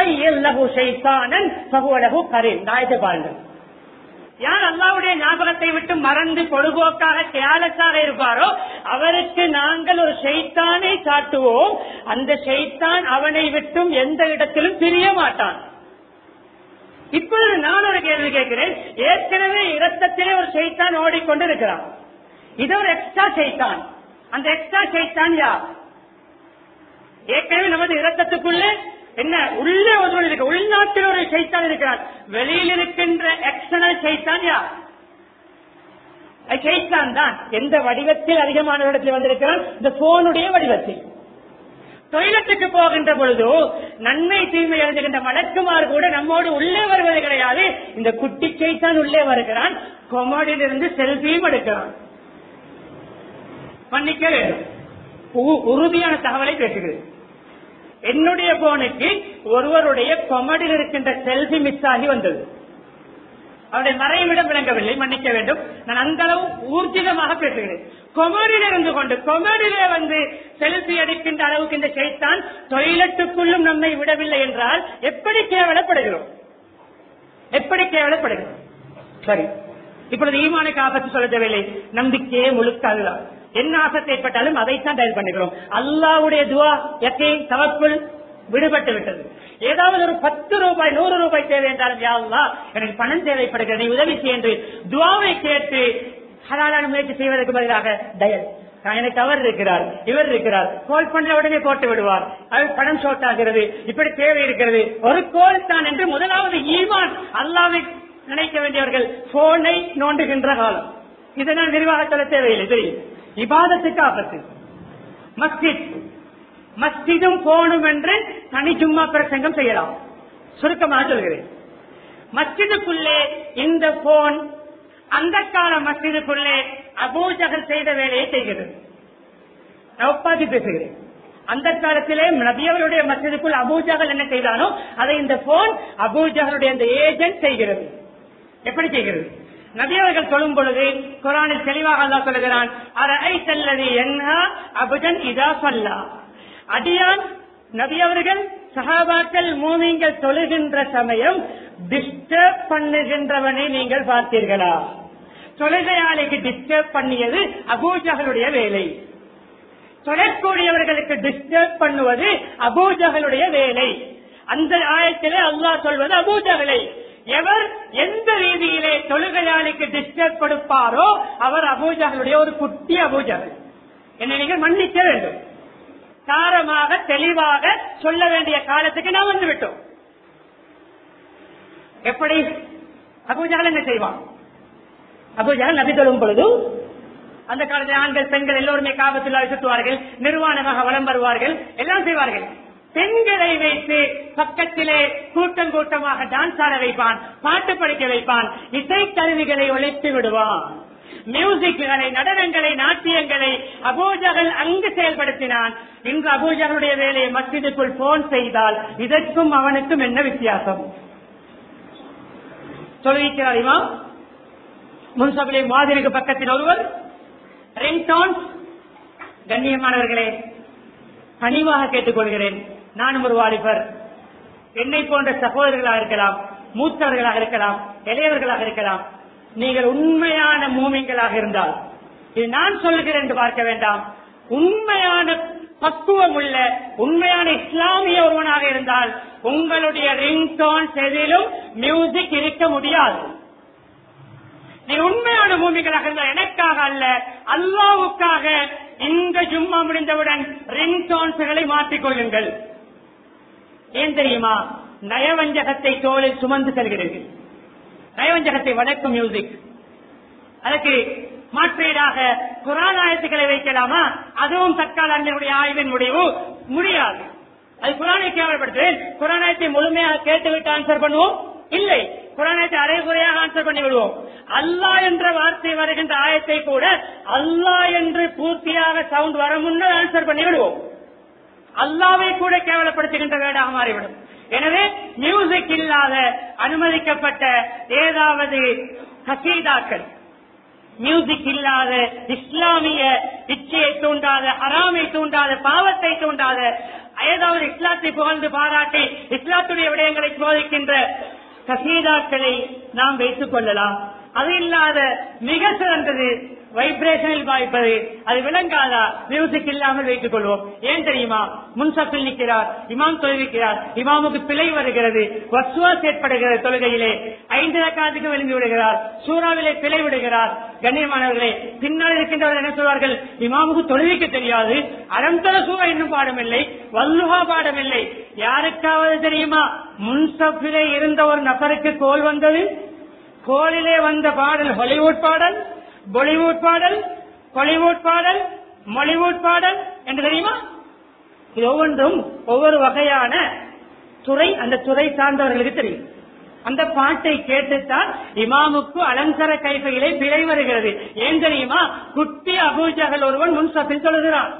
பாருங்கள். யார் அல்லாஹ்வுடைய ஞாபகத்தை விட்டு மறந்து பொழுதுபோக்காக கேலஸாக இருப்பாரோ அவருக்கு நாங்கள் ஒரு ஷைத்தானை காட்டுவோம். அந்த ஷைத்தான் அவனை விட்டும் எந்த இடத்திலும் பிரிய மாட்டான். இப்பொழுது நான் ஒரு கேள்வி கேட்கிறேன். ஏற்கனவே இரத்தத்திலே ஒரு ஷைத்தான் ஓடிக்கொண்டு இருக்கிறான். இது ஒரு எக்ஸ்ட்ரா ஷைத்தான். அந்த எக்ஸ்ட்ரா ஷைத்தான் யார்? ஏற்கனவே நமது இரத்தத்துக்குள்ளே என்ன உள்ளே ஒருவன் இருக்கு, உள்நாட்டில் ஒரு ஷைத்தான் இருக்கிறான். வெளியில் இருக்கின்ற எக்ஸ்டர்னல் ஷைத்தான் யார்? ஷைத்தான் தான். எந்த வடிவத்தில் அதிகமான இடத்தில் வந்திருக்கிறான்? இந்த போனுடைய வடிவத்தில். டொய்லெட்டுக்கு போகின்ற பொழுது நன்மை தீமை எழுதுகின்ற மலக்குமார் கூட நம்மோடு உள்ளே வருவது கிடையாது. இந்த குட்டி ஷைத்தான் உள்ளே வருகிறான். கொமோடிலிருந்து செல்ஃபியும் எடுக்கிறான். மன்னிக்க வேண்டும், உறுதியான தகவலை பேசுகிறேன். என்னுடைய போனுக்கு ஒருவருடைய கொமடில் இருக்கின்ற செல்ஃபி மிஸ் ஆகி வந்தது. அவருடைய மறைவிடம் விளங்கவில்லை, மன்னிக்க வேண்டும். நான் அந்த அளவு ஊர்ஜிதமாக பேசுகிறேன். கொமடியில் இருந்து கொண்டு கொமடிலே வந்து செல்ஃபி எடுக்கின்ற அளவுக்கு இந்த ஷைத்தான் டொய்லெட்டுக்குள்ளும் நம்மை விடவில்லை என்றால் எப்படி கேவலப்படுகிறோம், எப்படி கேவலப்படுகிறோம்? சரி, இப்பொழுது ஈமானுக்கு ஆபத்து சொல்ல தேவையில்லை, நம்பிக்கையே முழுக்க அதுதான். என்ன ஆபத்து ஏற்பட்டாலும் அதைத்தான் டயல் பண்ணுகிறோம். அல்லாஹ்வுடைய துஆ யகீன் தவக்குல் விடுபட்டு விட்டது. ஏதாவது ஒரு 10 ரூபாய் 100 ரூபாய் தேவை என்றாலும் யா அல்லாஹ் எனக்கு பணம் தேவைப்படுகிறது, நீ உதவி செய்ய என்று துஆவை கேட்டு ஹலாலான முயற்சி செய்வதற்கு பதிலாக டயல், எனக்கு அவர் இருக்கிறார் இவர் இருக்கிறார், கோல் பண்ற உடனே போட்டு விடுவார், அது பணம் ஷார்ட் ஆகிறது, இப்படி தேவை இருக்கிறது, ஒரு கோல் தான் என்று முதலாவது ஈமான் அல்லாஹ்வை நினைக்க வேண்டியவர்கள் போனை நோண்டுகின்ற காலம். இதை நான் நிர்வாகத்துல தேவையில்லை, தெரியும். இபாதத்துக்கு ஆபத்து. மஸ்ஜிதும் போனும் என்று தனி ஜும்மா பிரசங்கம் செய்யலாம். சுருக்கமாக சொல்கிறேன். மஸ்ஜிதுக்குள்ளே இந்த போன் அந்த கால மஸ்ஜிதுக்குள்ளே அபூ ஜஹல் செய்த வேலையை செய்கிறது. நான் ஒப்பாதி பேசுகிறேன். அந்த காலத்திலே நபியவருடைய மஸ்ஜிதுக்குள் அபூ ஜஹல் என்ன செய்தானோ அதை இந்த போன் அபூ ஜஹலுடைய அந்த ஏஜென்ட் செய்கிறது. எப்படி செய்கிறது? நபியவர்கள் சொல்லும் பொழுது குர்ஆனில் தெளிவாக அல்லாஹ் சொல்கிறான், அரஐத்தல்லதி யன்ஹா அபதன் இதா ஸல்லா. அடியான் நபியவர்கள் சஹாபாக்கள் மூமின்கள் தொழுகின்ற சமயம் டிஸ்டர்ப் பண்ணுகின்றவனை நீங்கள் பார்த்தீர்களா? தொழுகையாளிக்கு டிஸ்டர்ப் பண்ணியது அபூ ஜஹலுடைய வேலை. தொழக்கூடியவர்களுக்கு டிஸ்டர்ப் பண்ணுவது அபூ ஜஹலுடைய வேலை. அந்த ஆயத்திலே அல்லாஹ் சொல்வது அபூ ஜஹலை. எவர் எந்த ரீதியிலே தொழுகையாளிக்கு டிஸ்டர்ப் கொடுப்பாரோ அவர் அபூ ஜஹலுடைய ஒரு குட்டி அபூ ஜஹல். என்னை நீங்கள் மன்னிக்க வேண்டும். தாரமாக தெளிவாக சொல்ல வேண்டிய காலத்துக்கு நாம் வந்து விட்டோம். எப்படி அபூ ஜஹல் என்ன செய்வான்? அபூ ஜஹல் நபி தொழும் பொழுது அந்த காலத்தில் ஆண்கள் பெண்கள் எல்லோருமே காபத்துல்லாஹ் சுற்றுவார்கள், நிர்வாணமாக வலம் வருவார்கள், எல்லாம் செய்வார்கள். பெண்களை வைத்து பக்கத்திலே கூட்டம் கூட்டமாக டான்ஸ் ஆட வைப்பான், பாட்டு படிக்க வைப்பான், இசை கருவிகளை ஒழித்து விடுவான், மியூசிக்குகளை, நடனங்களை, நாட்டியங்களை அபூ ஜஹல் அங்கு செயல்படுத்தினான். இன்று அபூ ஜஹலுடைய வேலையை மஸ்ஜிதுக்குள் போன் செய்தால் இதற்கும் அவனுக்கும் என்ன வித்தியாசம்? சொல்லியிருக்கிறார் இமாம் முன்சபிலே மாதிரிக்கு பக்கத்தில் ஒருவர் ரிங்டோன். கண்ணியமானவர்களே, பணிவாக கேட்டுக்கொள்கிறேன். நானும் ஒரு வாலிபர், என்னை போன்ற சகோதரர்களாக இருக்கலாம், மூத்தவர்களாக இருக்கலாம், இளையவர்களாக இருக்கலாம். நீங்கள் உண்மையான மூமின்களாக இருந்தால், இது நான் சொல்கிறேன் என்று பார்க்க வேண்டாம், உண்மையான பக்குவம் உள்ள உண்மையான இஸ்லாமிய ஒருவனாக இருந்தால் உங்களுடைய ரிங்டோன் செதிலும் மியூசிக் இருக்க முடியாது. நீ உண்மையான மூமின்களாக இருந்தால் எனக்காக அல்ல, அல்லாஹ்வுக்காக இந்த ஜும்மா முடிந்தவுடன் ரிங்டோன்ஸ்களை மாற்றிக் கொள்ளுங்கள். ஏன் தெரியுமா? நயவஞ்சகத்தை தோளில் சுமந்து செல்கிறீர்கள். நயவஞ்சகத்தை வளர்க்கும் மியூசிக். அதற்கு மாற்றீடாக குர்ஆன் ஆயத்துக்களை வைக்கலாமா? அதுவும் தற்கால அண்ணனுடைய ஆய்வின் முடிவு முடியாது. அது குர்ஆனை கேவலப்படுத்துவேன். குர்ஆன் ஆயத்தை முழுமையாக கேட்டுவிட்டு ஆன்சர் பண்ணுவோம்? இல்லை, குர்ஆன் ஆயத்தை அரைகுறையாக ஆன்சர் பண்ணி விடுவோம். அல்லாஹ் என்ற வார்த்தை வருகின்ற ஆயத்தை கூட அல்லாஹ் என்று பூர்த்தியாக சவுண்ட் வர முன்னர் ஆன்சர் பண்ணி விடுவோம். அல்லாவை கூட கேவலப்படுத்துகின்ற வேடாக மாறிவிடும். எனவே மியூசிக் இல்லாத அனுமதிக்கப்பட்ட ஏதாவது கசீதாக்கள், மியூசிக் இல்லாத இஸ்லாமிய இச்சையை தூண்டாத, ஹராமை தூண்டாத, பாவத்தை தூண்டாத, ஏதாவது இஸ்லாத்தை புகழ்ந்து பாராட்டி இஸ்லாத்துடைய விடயங்களை போதிக்கின்ற கசீதாக்களை நாம் வைத்துக் கொள்ளலாம். அது இல்லாத மிக சிறந்தது வைப்ரேஷனில் வாய்ப்பது, அது விளங்காதா மியூசிக் இல்லாமல் வைத்துக் கொள்வோம். ஏன் தெரியுமா? முன்சப்பில் நிற்கிறார், இமாம் தொழுவிக்கிறார், இமாமுக்கு பிழை வருகிறது, வஸ்வாஸ் ஏற்படுகிறது, தொழுகையிலே 5 ரக்காத்துக்கு விழுந்து விடுகிறார், சூறாவிலே பிழை விடுகிறார். கண்ணியமானவர்களே, பின்னால் இருக்கின்றவர்கள் என்ன சொல்வார்கள்? இமாமுக்கு தொழுவிக்க தெரியாது, அறந்தர சூறா இன்னும் பாடமில்லை, வல்லுஹா பாடமில்லை. யாருக்காவது தெரியுமா முன்சப்பிலே இருந்த ஒரு நபருக்கு கோல் வந்தது? கோலிலே வந்த பாடல் ஹாலிவுட் பாடல், பாலிவுட் பாடல், ஹாலிவுட் பாடல், மாலிவுட் பாடல் என்று தெரியுமா? இது ஒவ்வொன்றும் ஒவ்வொரு வகையான துறை, அந்த துறை சார்ந்தவர்களுக்கு தெரியும். அந்த பாட்டை கேட்டுத்தான் இமாமுக்கு அலங்கர கைகையிலே பிழை வருகிறது. ஏன் தெரியுமா? குட்டி அபூஜகல் ஒருவன் முன்சப்பில் சொல்கிறான்.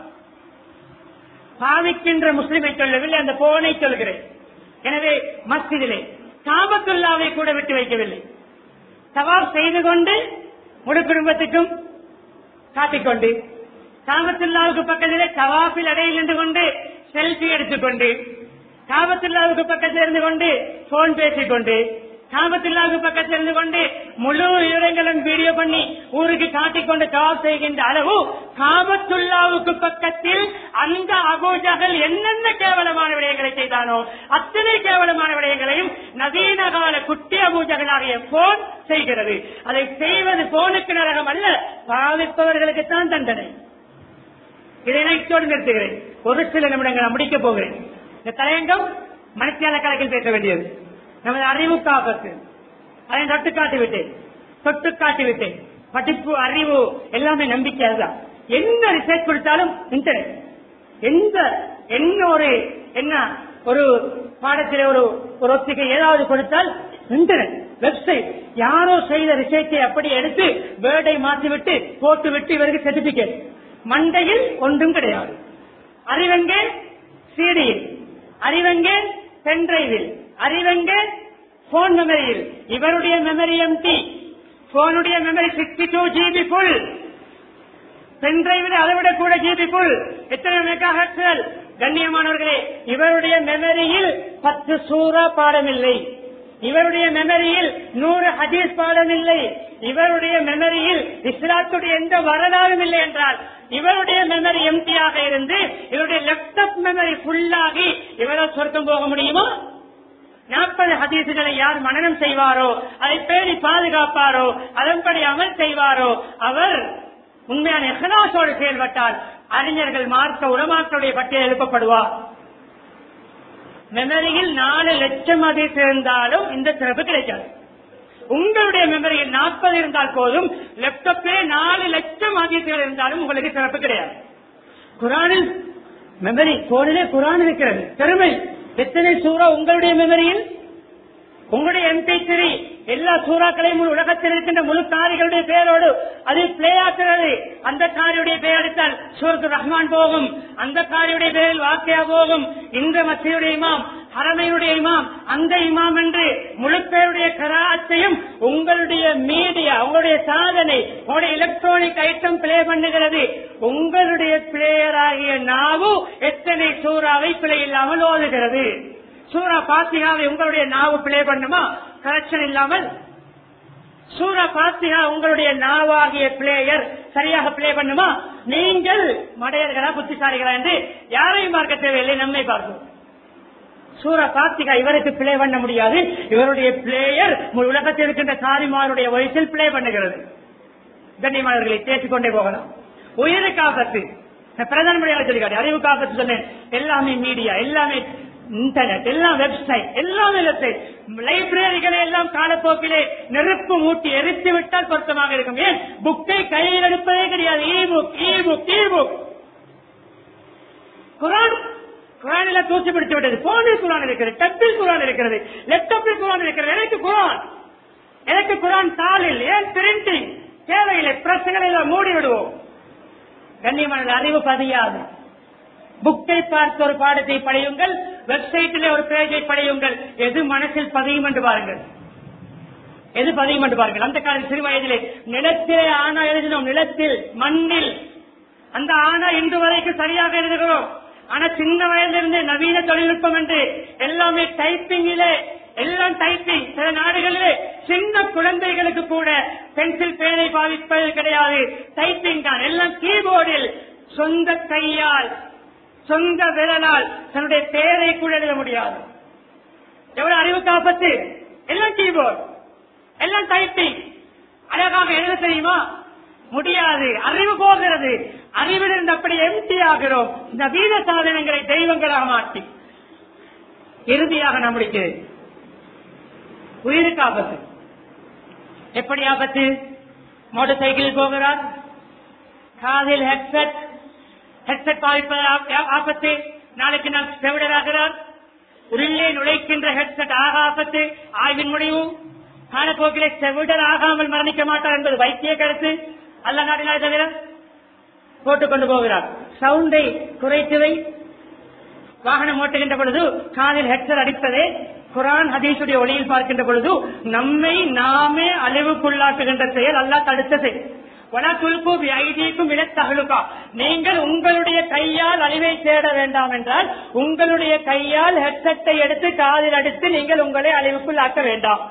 பாவிக்கின்ற முஸ்லிமை சொல்லவில்லை, அந்த போனை சொல்கிறேன். எனவே மஸ்ஜிதிலே காபத்துல்லாவை கூட விட்டு வைக்கவில்லை. தவாப் செய்து கொண்டு முழு குடும்பத்துக்கும் காட்டிக்கொண்டு, காபத்துல்லாவுக்கு பக்கத்திலே தவாப்பில் அடையில் நின்று கொண்டு செல்ஃபி எடுத்துக்கொண்டு, காபத்துல்லாவுக்கு பக்கத்தில் இருந்து கொண்டு போன் பேசிக்கொண்டு, காபத்துல்லாவுக்கு பக்கத்தில் இருந்து கொண்டு முழு விவரங்களும் வீடியோ பண்ணி ஊருக்கு காட்டிக்கொண்டு தவாப் செய்கின்ற அளவு காபத்துல்லாவுக்கு பக்கத்தில் அந்த அபூஜகல் என்னென்ன கேவலமான விடயங்களை செய்தானோ அத்தனை கேவலமான விடயங்களையும் நவீன கால குட்டி அபூஜகலாகிய போன் செய்கிறது. அதை செய்வது போனுக்கு நரகம் அல்ல, பாவிப்பவர்களுக்குத்தான் தண்டனை. இதை நான் நிறுத்துகிறேன். ஒரு சில நிமிடங்கள் நான் முடிக்கப் போகிறேன். இந்த தலையங்கம் மனத்தியால கணக்கில் பேச வேண்டியது. நமது அறிவு காப்பத்து அதை தொட்டு காட்டிவிட்டேன், தொட்டு காட்டிவிட்டேன். படிப்பு, அறிவு எல்லாமே நம்பிக்கை. அதுதான். என்ன ரிசர்ச் கொடுத்தாலும் இன்டர்நெட், என்ன ஒரு பாடத்திலே ஒரு ஒத்திகை ஏதாவது கொடுத்தால் இன்டர்நெட், வெப்சைட், யாரோ செய்த ரிசர்ச்சை அப்படி எடுத்து வேர்டை மாற்றிவிட்டு போட்டுவிட்டு இவருக்கு சர்டிபிகேட். மண்டையில் ஒன்றும் கிடையாது. அறிவெங்கே? சிடியில், அறிவெங்கே? பென்டிரைவில், அறிவெங்கே? போன் மெமரியில். இவருடைய மெமரி எம்டி, போனுடைய மெமரி 62 GB ஃபுல், பென்டிரைவில் அதை விட கூட GB ஃபுல். எத்தனை மெகா ஹெர்ட்ஸ்? கண்ணியமானவர்களே, இவருடைய மெமரியில் 10 சூரா பாடமில்லை, இவருடைய மெமரியில் 100 ஹதீஸ் பாடமில்லை, இவருடைய மெமரியில் இஸ்லாத்துடைய எந்த வரலாறும் இல்லை என்றால் இவருடைய மெமரி எம்டியாக இருந்து இவருடைய லேப்டாப் மெமரி ஃபுல்லாகி இவரால் சொர்க்கம் போக முடியுமா? 40 ஹதீசுகளை யார் மனனம் செய்வாரோ, அதை பேணி பாதுகாப்பாரோ, அதன்படி அமல் செய்வாரோ, அவர் உண்மையான இஹ்லாஸோடு செயல்பட்டால் அறிஞர்கள், மார்க்க உலமாக்களுடைய பட்டியல் எழுப்பப்படுவார். மெமரியில் 4 லட்சம் ஹதீஸ் இருந்தாலும் இந்த சிறப்பு கிடைக்காது. உங்களுடைய மெமரியில் 40 இருந்தால் போதும், லேப்டாப்பிலே 4 லட்சம் ஹதீஸ்கள் இருந்தாலும் உங்களுக்கு சிறப்பு கிடையாது. குர்ஆனில் மெமரி, போனிலே குர்ஆன் இருக்கிறது, பெருமை. எத்தனை சூறா உங்களுடைய மெமரியில்? உங்களுடைய MP3 எல்லா சூறாக்களையும் உலகத்தில் இருக்கின்ற முழு காரிகளுடைய பெயரோடு அது பிளே ஆக்குகிறது. அந்த காரியுடைய பெயர் எடுத்தால் சூரத்துர் ரஹ்மான் போகும், அந்த காரியுடைய பெயரில் வாக்கியா போகும். இந்த மஸ்ஜிதுடைய இமாம், ஹரமையுடைய இமாம், அந்த இமாம் என்று முழு பேருடைய கராத்தையும் உங்களுடைய மீடியா, உங்களுடைய சாதனை, உங்களுடைய எலக்ட்ரானிக் ஐட்டம் பிளே பண்ணுகிறது. உங்களுடைய பிளேயர் ஆகிய நாவு எத்தனை சூறாவை பிழை இல்லாமல் ஓதுகிறது. சூரா பாத்திகாவை உங்களுடைய நாவு பிளே பண்ணுமா கரெக்ஷன் இல்லாமல்? சூரா பாத்திகா உங்களுடைய நாவாகிய பிளேயர் சரியாக பிளே பண்ணுமா? நீங்கள் மடையர்களா புத்திசாலிகளா என்று யாரையும் பார்க்க தேவையில்லை, நம்மை பார்க்கும். சூரா பாத்திகா இவருக்கு பிளே பண்ண முடியாது, இவருடைய பிளேயர் உலகத்தில் இருக்கின்ற சாரிமாருடைய வயசில் பிளே பண்ணுகிறது. கண்ணியமானவர்களை பேசிக்கொண்டே போகலாம். உயிரை காப்பத்து பிரதான முறையாக சொல்லிக்காட்டு, அறிவு காப்பத்து சொன்னேன். எல்லாமே மீடியா, எல்லாமே இன்டர்நெட், எல்லாம் வெப்சைட், எல்லாமே வெப்சைட். லைப்ரரிகளை எல்லாம் காலப்போக்கிலே நெருப்பு மூட்டி எரித்து விட்டால் பொருத்தமாக இருக்கும். ஏன் புக்கை கையில் எடுப்பதே கிடையாது. இபுக் குர்ஆன், குர்ஆனில் தூசி பிடித்து விட்டது. போனில் குர்ஆன் இருக்கிறது, டப்பில் குர்ஆன் இருக்கிறது, லேப்டாப்பில் குர்ஆன் இருக்கிறது. எனக்கு குர்ஆன் எனக்கு குரான் தாளில் ஏன் பிரிண்டிங் தேவையில்லை, பிரச்சனைகளை மூடி விடுவோம். கண்ணியமான அறிவு பதியாது. புக்கை பார்த்து ஒரு பாடத்தை படியுங்கள், வெப்சைட்டில் ஒரு பேஜை படியுங்கள். எது மனசில் பதியும் என்று பாருங்கள், எது பதியும் என்று பாருங்கள். அந்த காலத்தில் சிறு வயதிலே நிலத்திலே ஆனா எழுதினோம், நிலத்தில் மண்ணில். அந்த ஆனா இன்று வரைக்கும் சரியாக எழுதுகிறோம். ஆனா சின்ன வயதிலிருந்து நவீன தொழில்நுட்பம் என்று எல்லாமே டைப்பிங்கிலே, எல்லாம் டைப்பிங். சில நாடுகளிலே சின்ன குழந்தைகளுக்கு கூட பென்சில் பேனை பாவிப்பது கிடையாது, டைப்பிங் தான். எல்லாம் கீபோர்டில் சொந்த கையால் சொந்த விரலால் தன்னுடைய பெயரை கூட எழுத முடியாது. எவ்வளவு அறிவு காப்பத்து! எல்லாம் கீபோர்டு, எல்லாம் டைப்பிங். அழகாக எழுத தெரியுமா? முடியாது. அறிவு போகிறது. அறிவிலிருந்து அப்படி எம்டி ஆகிறோம். இந்த வீர சாதனங்களை தெய்வங்களாக மாற்றி இறுதியாக நம்முடைய உயிருக்கு ஆபத்து. எப்படி ஆபத்து? மோட்டார் சைக்கிளில் போகிறார், காதில் ஹெட்செட் பாவிப்பது ஆபத்து. நாளைக்கு நான் செவிடராகிறார், உள்ளே நுழைக்கின்ற ஹெட்செட் ஆக ஆபத்து. ஆய்வின் முடிவு காலப்போக்கிலே செவிடர் ஆகாமல் மரணிக்க மாட்டார் என்பது வைத்திய கருத்து. அல்ல நாட்டினால் தவிர போட்டுக் கொண்டு போகிறார். சவுண்டை குறைத்துவை. வாகனம் ஓட்டுகின்ற பொழுது காதில் ஹெட்செட் அடிப்பதே குரான் ஹதீஸுடைய ஒளியில் பார்க்கின்ற பொழுது நம்மை நாமே அழிவுக்குள்ளாக்குகின்ற செயல் அல்லாஹ் தடுத்த செயல். நீங்கள் உங்களுடைய கையால் அழிவை தேட வேண்டாம் என்றால் உங்களுடைய கையால் ஹெட்செட்டை எடுத்து காதில் அடித்து நீங்கள் உங்களை அழிவுக்குள் ஆக்க வேண்டாம்.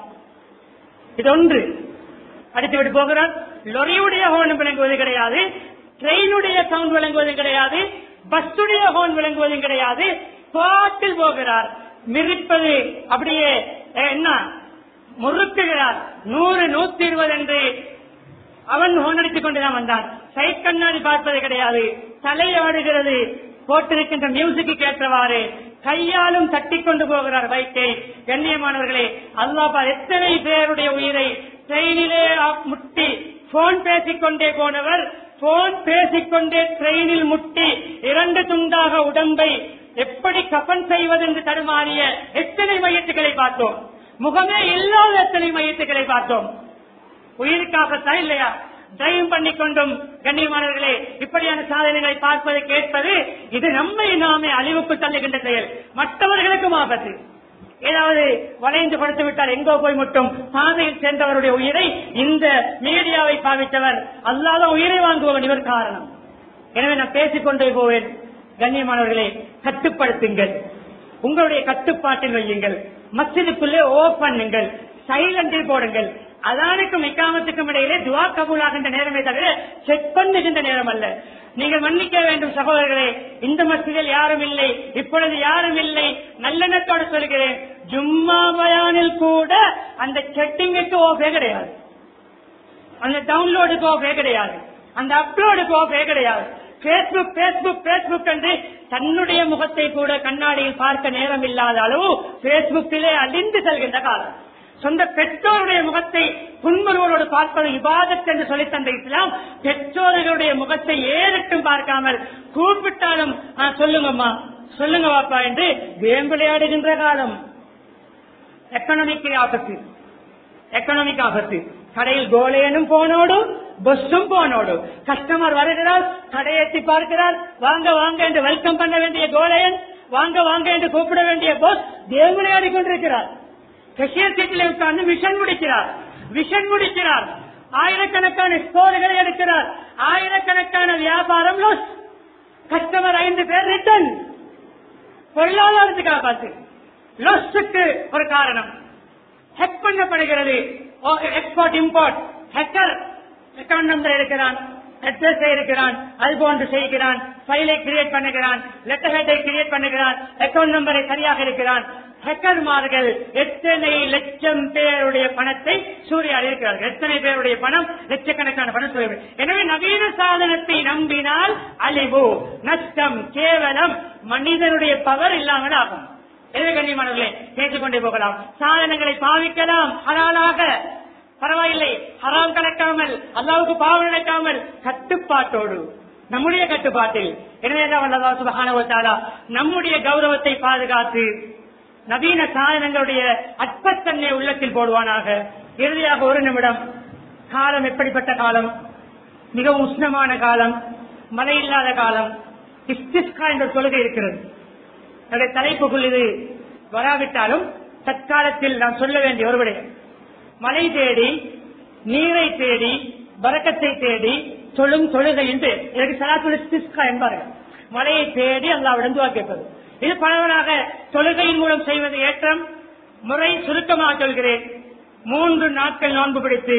இது ஒன்று. அடித்துவிட்டு போகிறார். லொரியுடைய ஹோன் விளங்குவது கிடையாது, ட்ரெயினுடைய சவுண்ட் விளங்குவது கிடையாது, பஸ்ஸுடைய ஹோன் விளங்குவதும் கிடையாது. பாட்டில் போகிறார், மிரிப்பது அப்படியே என்ன முறுக்குகிறார். 100, 120 என்று அவன் ஹோன் அடித்துக் கொண்டுதான் வந்தான். சைட் கண்ணாடி பார்ப்பது கிடையாது, தலையாடுகிறது. போட்டிருக்கின்ற மியூசிக்கு கேட்டவாறு கையாலும் தட்டி கொண்டு போகிறார் பைக்கை. கண்ணியமானவர்களே, அல்லாஹ் எத்தனை பேருடைய உயிரை ட்ரெயினிலே முட்டி போன் பேசிக்கொண்டே போனவர், போன் பேசிக்கொண்டே ட்ரெயினில் முட்டி 2 துண்டாக உடம்பை எப்படி கஃன் செய்வது என்று தடுமாறிய எத்தனை மையத்துக்களை பார்த்தோம். முகமே இல்லாத எத்தனை மையத்துக்களை பார்த்தோம். உயிருக்காகத்தா இல்லையா? டிரைவ் பண்ணிக்கொண்டும் கண்ணியமானவர்களே இப்படியான சாதனைகளை பார்ப்பது கேட்பது இது நம்மை நாமே அழிவுக்கு தள்ளுகின்ற செயல். மற்றவர்களுக்கும் ஆபத்து. ஏதாவது வளைந்து படுத்து விட்டால் எங்கோ போய் மட்டும் பாதையில் சென்றவருடைய உயிரை இந்த மீடியாவை பாவித்தவர் அல்லாத உயிரை வாங்குவவன் இவர் காரணம். எனவே நான் பேசிக்கொண்டே போவேன். கண்ணியமானவர்களே, கட்டுப்படுத்துங்கள், உங்களுடைய கட்டுப்பாட்டில் வையுங்கள். மஸ்ஜிதுக்குள்ளே ஓப் பண்ணுங்கள், சைலண்டில் போடுங்கள். அதானுக்கும் இக்காமத்துக்கும் இடையிலே துவா கபூலாகின்ற நேரமே தவிர செக் பண்ணுகின்ற நேரம் அல்ல. நீங்கள் மன்னிக்க வேண்டும் சகோதரர்களே, இந்த மஸ்ஜிதில் யாரும் இல்லை, இப்பொழுது யாரும் இல்லை. நல்லெண்ணத்தோடு சொல்கிறேன், ஜும்மா பயானில் கூட அந்த செட்டிங்குக்கு ஓபே கிடையாது, அந்த டவுன்லோடுக்கு ஓபே கிடையாது, அந்த அப்லோடுக்கு ஓபே கிடையாது. பேஸ்புக் என்று தன்னுடைய முகத்தை கூட கண்ணாடியில் பார்க்க நேரம் இல்லாத அளவு பேஸ்புக்கிலே அழிந்து செல்கின்ற காலம். சொந்த பெற்றோருடைய முகத்தை புன்முறுவலோடு பார்ப்பது இபாதத் என்று சொல்லி தந்த இஸ்லாம் பெற்றோர்களுடைய முகத்தை ஏறிட்டும் பார்க்காமல் கூப்பிட்டாலும் சொல்லுங்கம்மா சொல்லுங்க வாப்பா என்று கேம் விளையாடுகின்ற காலம். எக்கனாமிக் ஆபத்து. கடையில் கோலேனும் போனோடு பஸ்ஸும் போனோடு. கஸ்டமர் வருகிறார், கடையெத்தி பார்க்கிறார், வாங்க வாங்க என்று வெல்கம் பண்ண வேண்டிய கோலையன், வாங்க வாங்க என்று கூப்பிட வேண்டிய பஸ் கேம் விளையாடி கொண்டிருக்கிறார். கஷியர் சீட்டில் உட்கார்ந்து விஷன் முடிக்கிறார். ஆயிரக்கணக்கான ஸ்டோர்களை எடுக்கிறார், ஆயிரக்கணக்கான வியாபாரம் லாஸ். கஸ்டமர் 5 பேர் ரிட்டர்ன். பொருளாதாரத்துக்காக பார்த்து லாஸுக்கு ஒரு காரணம். ஹேக் பண்ணப்படுகிறது. Export import hacker account number எடுக்கிறான், அட்ரஸ் இருக்கிறான், அது போன்று செய்கிறான், ஃபைலை கிரியேட் பண்ணுகிறான், லெட்டர் ஹெட்டை கிரியேட் பண்ணுகிறான், அக்கௌண்ட் நம்பரை சரியாக இருக்கிறான். ஹேக்கர்மார்கள் எத்தனை லட்சம் பேருடைய பணத்தை சூறையாடி இருக்கிறார்கள். எத்தனை பேருடைய பணம், லட்சக்கணக்கான பணம் சூறையாடி. எனவே நவீன சாதனத்தை நம்பினால் அழிவு, நஷ்டம், கேவலம், மனிதனுடைய பவர் இல்லாமல் ஆகும். எனவே கண்ணியமானவர்களே, பேசிக்கொண்டே போகலாம். சாதனங்களை பாவிக்கலாம் ஹலாலாக, பரவாயில்லை. ஹராம் கணக்காமல், அல்லாவுக்கு பாவம் நடக்காமல், கட்டுப்பாட்டோடு, நம்முடைய கட்டுப்பாட்டில். எனவே அல்லாஹ் சுப்ஹானஹு வ தஆலா நம்முடைய கௌரவத்தை பாதுகாத்து நவீன சாதனங்களுடைய அற்பத்தன்மை உள்ளத்தில் போடுவானாக. இறுதியாக ஒரு நிமிடம், காலம் எப்படிப்பட்ட காலம்? மிகவும் உஷ்ணமான காலம், மழை இல்லாத காலம். இஸ்திஸ்கா என்ற தொழுகை இருக்கிறது. அதனுடைய தலைப்புக்குள் இது வராவிட்டாலும் தற்காலத்தில் நாம் சொல்ல வேண்டிய ஒரு விடயம், மழை தேடி, நீரை தேடி, பரக்கத்தை தேடி தொழும் தொழுகை என்று இதற்கு ஸலாத்துல் இஸ்திஸ்கா என்பார்கள். மழையை தேடி அல்லாஹ்விடம் துஆ கேட்பது. இது பரவலாக தொழுகையின் மூலம் செய்வது ஏற்றம். முறை சுருக்கமாக சொல்கிறேன். 3 நாட்கள் நோன்பு பிடித்து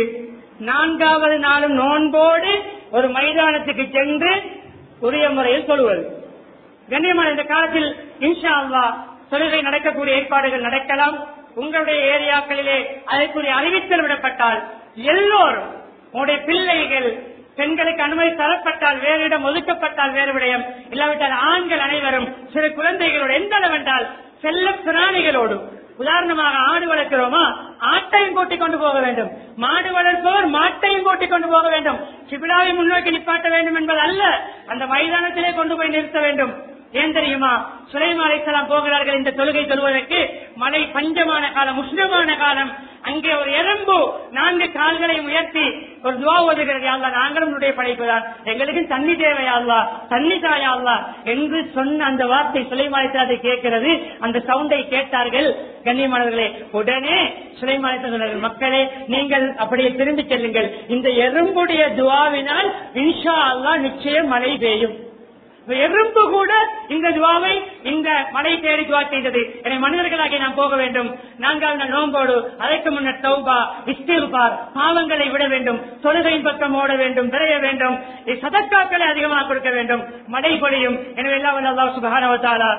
4வது நாளும் நோன்போடு ஒரு மைதானத்துக்கு சென்று உரிய முறையில் தொழுவது. கண்ணியமான இந்த காலத்தில் இன்ஷா அல்லாஹ் தொழுகை நடக்கக்கூடிய ஏற்பாடுகள் நடக்கலாம். உங்களுடைய ஏரியாக்களிலே அதற்குரிய அறிவித்தல் விடப்பட்டால் எல்லோரும், உங்களுடைய பிள்ளைகள், பெண்களுக்கு அனுமதி தரப்பட்டால் வேறு இடம், ஒதுக்கப்பட்டால் வேறு விடயம், இல்லாவிட்டால் ஆண்கள் அனைவரும் சிறு குழந்தைகளோடு, எந்த அளவென்றால் செல்ல பிராணிகளோடு, உதாரணமாக ஆடு வளர்க்கிறோமா, ஆட்டையும் கூட்டிக் கொண்டு போக வேண்டும். மாடு வளர்ப்பவர் மாட்டையும் கூட்டிக் கொண்டு போக வேண்டும். கிபிலாவை முன்னோக்கி நிப்பாட்ட வேண்டும் என்பது அல்ல, அந்த மைதானத்திலே கொண்டு போய் நிறுத்த வேண்டும். ஏன் தெரியுமா? சுலைமான் அலைஹிஸ்ஸலாம் போகிறார்கள் இந்த தொழுகை தொழுவதற்கு. மழை பஞ்சமான காலம், உஷ்ணமான காலம். அங்கே ஒரு எறும்பு 4 கால்களையும் உயர்த்தி ஒரு துவா ஓதுகிறது, யா அல்லாஹ் நாங்களும் உன்னுடைய படைப்புதான், எங்களுக்கு தண்ணி தேவையா அல்லாஹ், தண்ணி தாயா அல்லாஹ் என்று சொன்ன அந்த வார்த்தை சுலைமான் அலைஹிஸ்ஸலாம் கேட்கிறது. அந்த சவுண்டை கேட்டார்கள். கண்ணியமானவர்களே, உடனே சுலைமான் அலைஹிஸ்ஸலாம் சொன்னார்கள், மக்களே நீங்கள் அப்படியே திரும்பி செல்லுங்கள், இந்த எறும்புடைய துவாவினால் இன்ஷா அல்லாஹ் நிச்சயம் மழை பெய்யும். எறும்பு கூட இந்த துவாவை, இந்த மழை தேடி துவா செய்தது. எனவே மனிதர்களாக நாம் போக வேண்டும். 4வது நோம்போடு அதற்கு முன்னர் தௌபா, இஸ்திக்பார், பாவங்களை விட வேண்டும், தொழுகையின் பக்கம் ஓட வேண்டும், விரைய வேண்டும், சதக்காக்களை அதிகமாக கொடுக்க வேண்டும். மழை பொழியும். எனவே அல்லாஹ் சுப்ஹானஹு வ தஆலா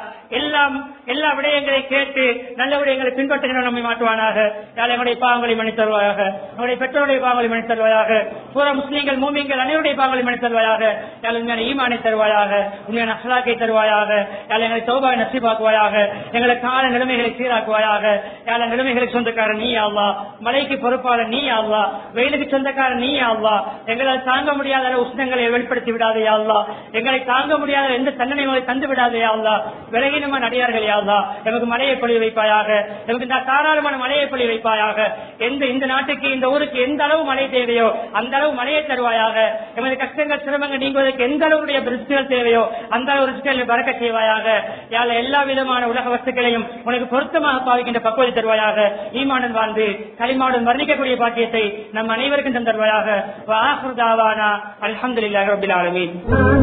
எல்லா விடயங்களை கேட்டு நல்ல விடயங்களை பின்பற்றுகிற நம்மை மாற்றுவானாக. நம்முடைய பாவங்களை மன்னித்து தருவாயாக, நம்முடைய பெற்றோருடைய பாவங்களை மன்னித்து தருவாயாக, பூரா முஸ்லீம்கள் மூமின்கள் அனைவருடைய பாவங்களை மன்னித்து தருவாயாக. உண்மையான ஈமானை தருவாயாக, உண்மையான அஹ்லாக்கை தருவாயாக. எங்களை தௌபாவை நசீபாக்குவாயாக. எங்களை கால நிலைமைகளை சீராக்குவாயாக. நிலைமைகளுக்கு சொந்தக்காரன் நீ அல்லாஹ், மழைக்கு பொறுப்பாளர் நீ அல்லாஹ், வெயிலுக்கு சொந்தக்காரன் நீ அல்லாஹ். எங்களால் தாங்க முடியாத உஷ்ணங்களை வெளிப்படுத்தி விடாதே அல்லாஹ், எங்களை தாங்க முடியாத எந்த தண்டனை தந்து விடாதே அல்லாஹ். விலகினமான அடியார்கள் அல்லாஹ், எமக்கு மழையை பொழிய வைப்பாயாக, எமக்கு தாராளமான மழையை பொழிய வைப்பாயாக. இந்த நாட்டுக்கு, இந்த ஊருக்கு எந்த அளவு மழை தேவையோ அந்த அளவு மழையை தருவாயாக. எமது கஷ்டங்கள் சிரமங்கள் நீங்குவதற்கு எந்த அளவுடைய ரிஸ்குகள் தேவையோ அந்த அளவு ரிஸ்குகளை பறக்க செய்வாயாக. எல்லா விதமான உலக வஸ்துக்களையும் உனக்கு பொருத்தமாக பாவிக்கின்ற பக்குவத்தை தருவாயாக. ஈமானுடன் வாழ்ந்து கலிமாவுடன் வர்ணிக்கக்கூடிய பாக்கியத்தை நம் அனைவருக்கும் தந்தருவாயாக. வஆகிரு தஅவானா அல்ஹம்துலில்லாஹி ரப்பில் ஆலமீன்.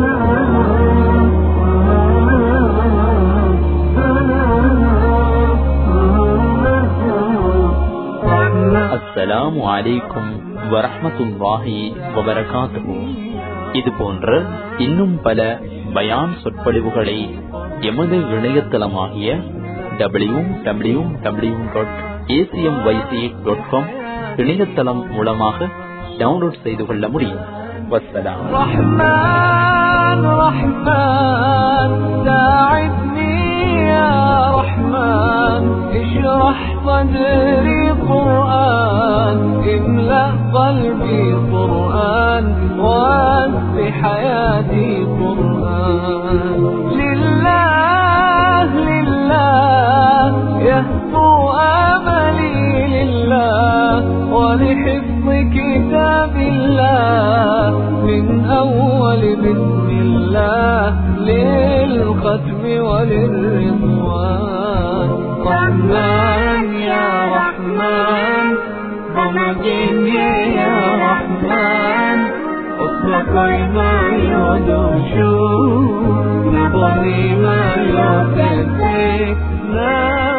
அஸ்ஸலாமு அலைக்கும் வரஹ்மத்துல்லாஹி வபரகாத்துஹு. இது போன்ற இன்னும் பல பயான் சொற்பொழிவுகளை எமது இணையதளமாகிய www.acmyc.com இணையதளம் மூலமாக டவுன்லோட் செய்து கொள்ள முடியும். வஸ்ஸலாம். اشرح صدري قرآن املأ قلبي قرآن واسع حياتي قرآن لله لله يهفو آملي لله ولحفظ كتاب الله من أول بسم الله للختم وللرضوان رحمن يا رحمن رمضان يا رحمن أصلك ما يدوشو نبني ما يوتك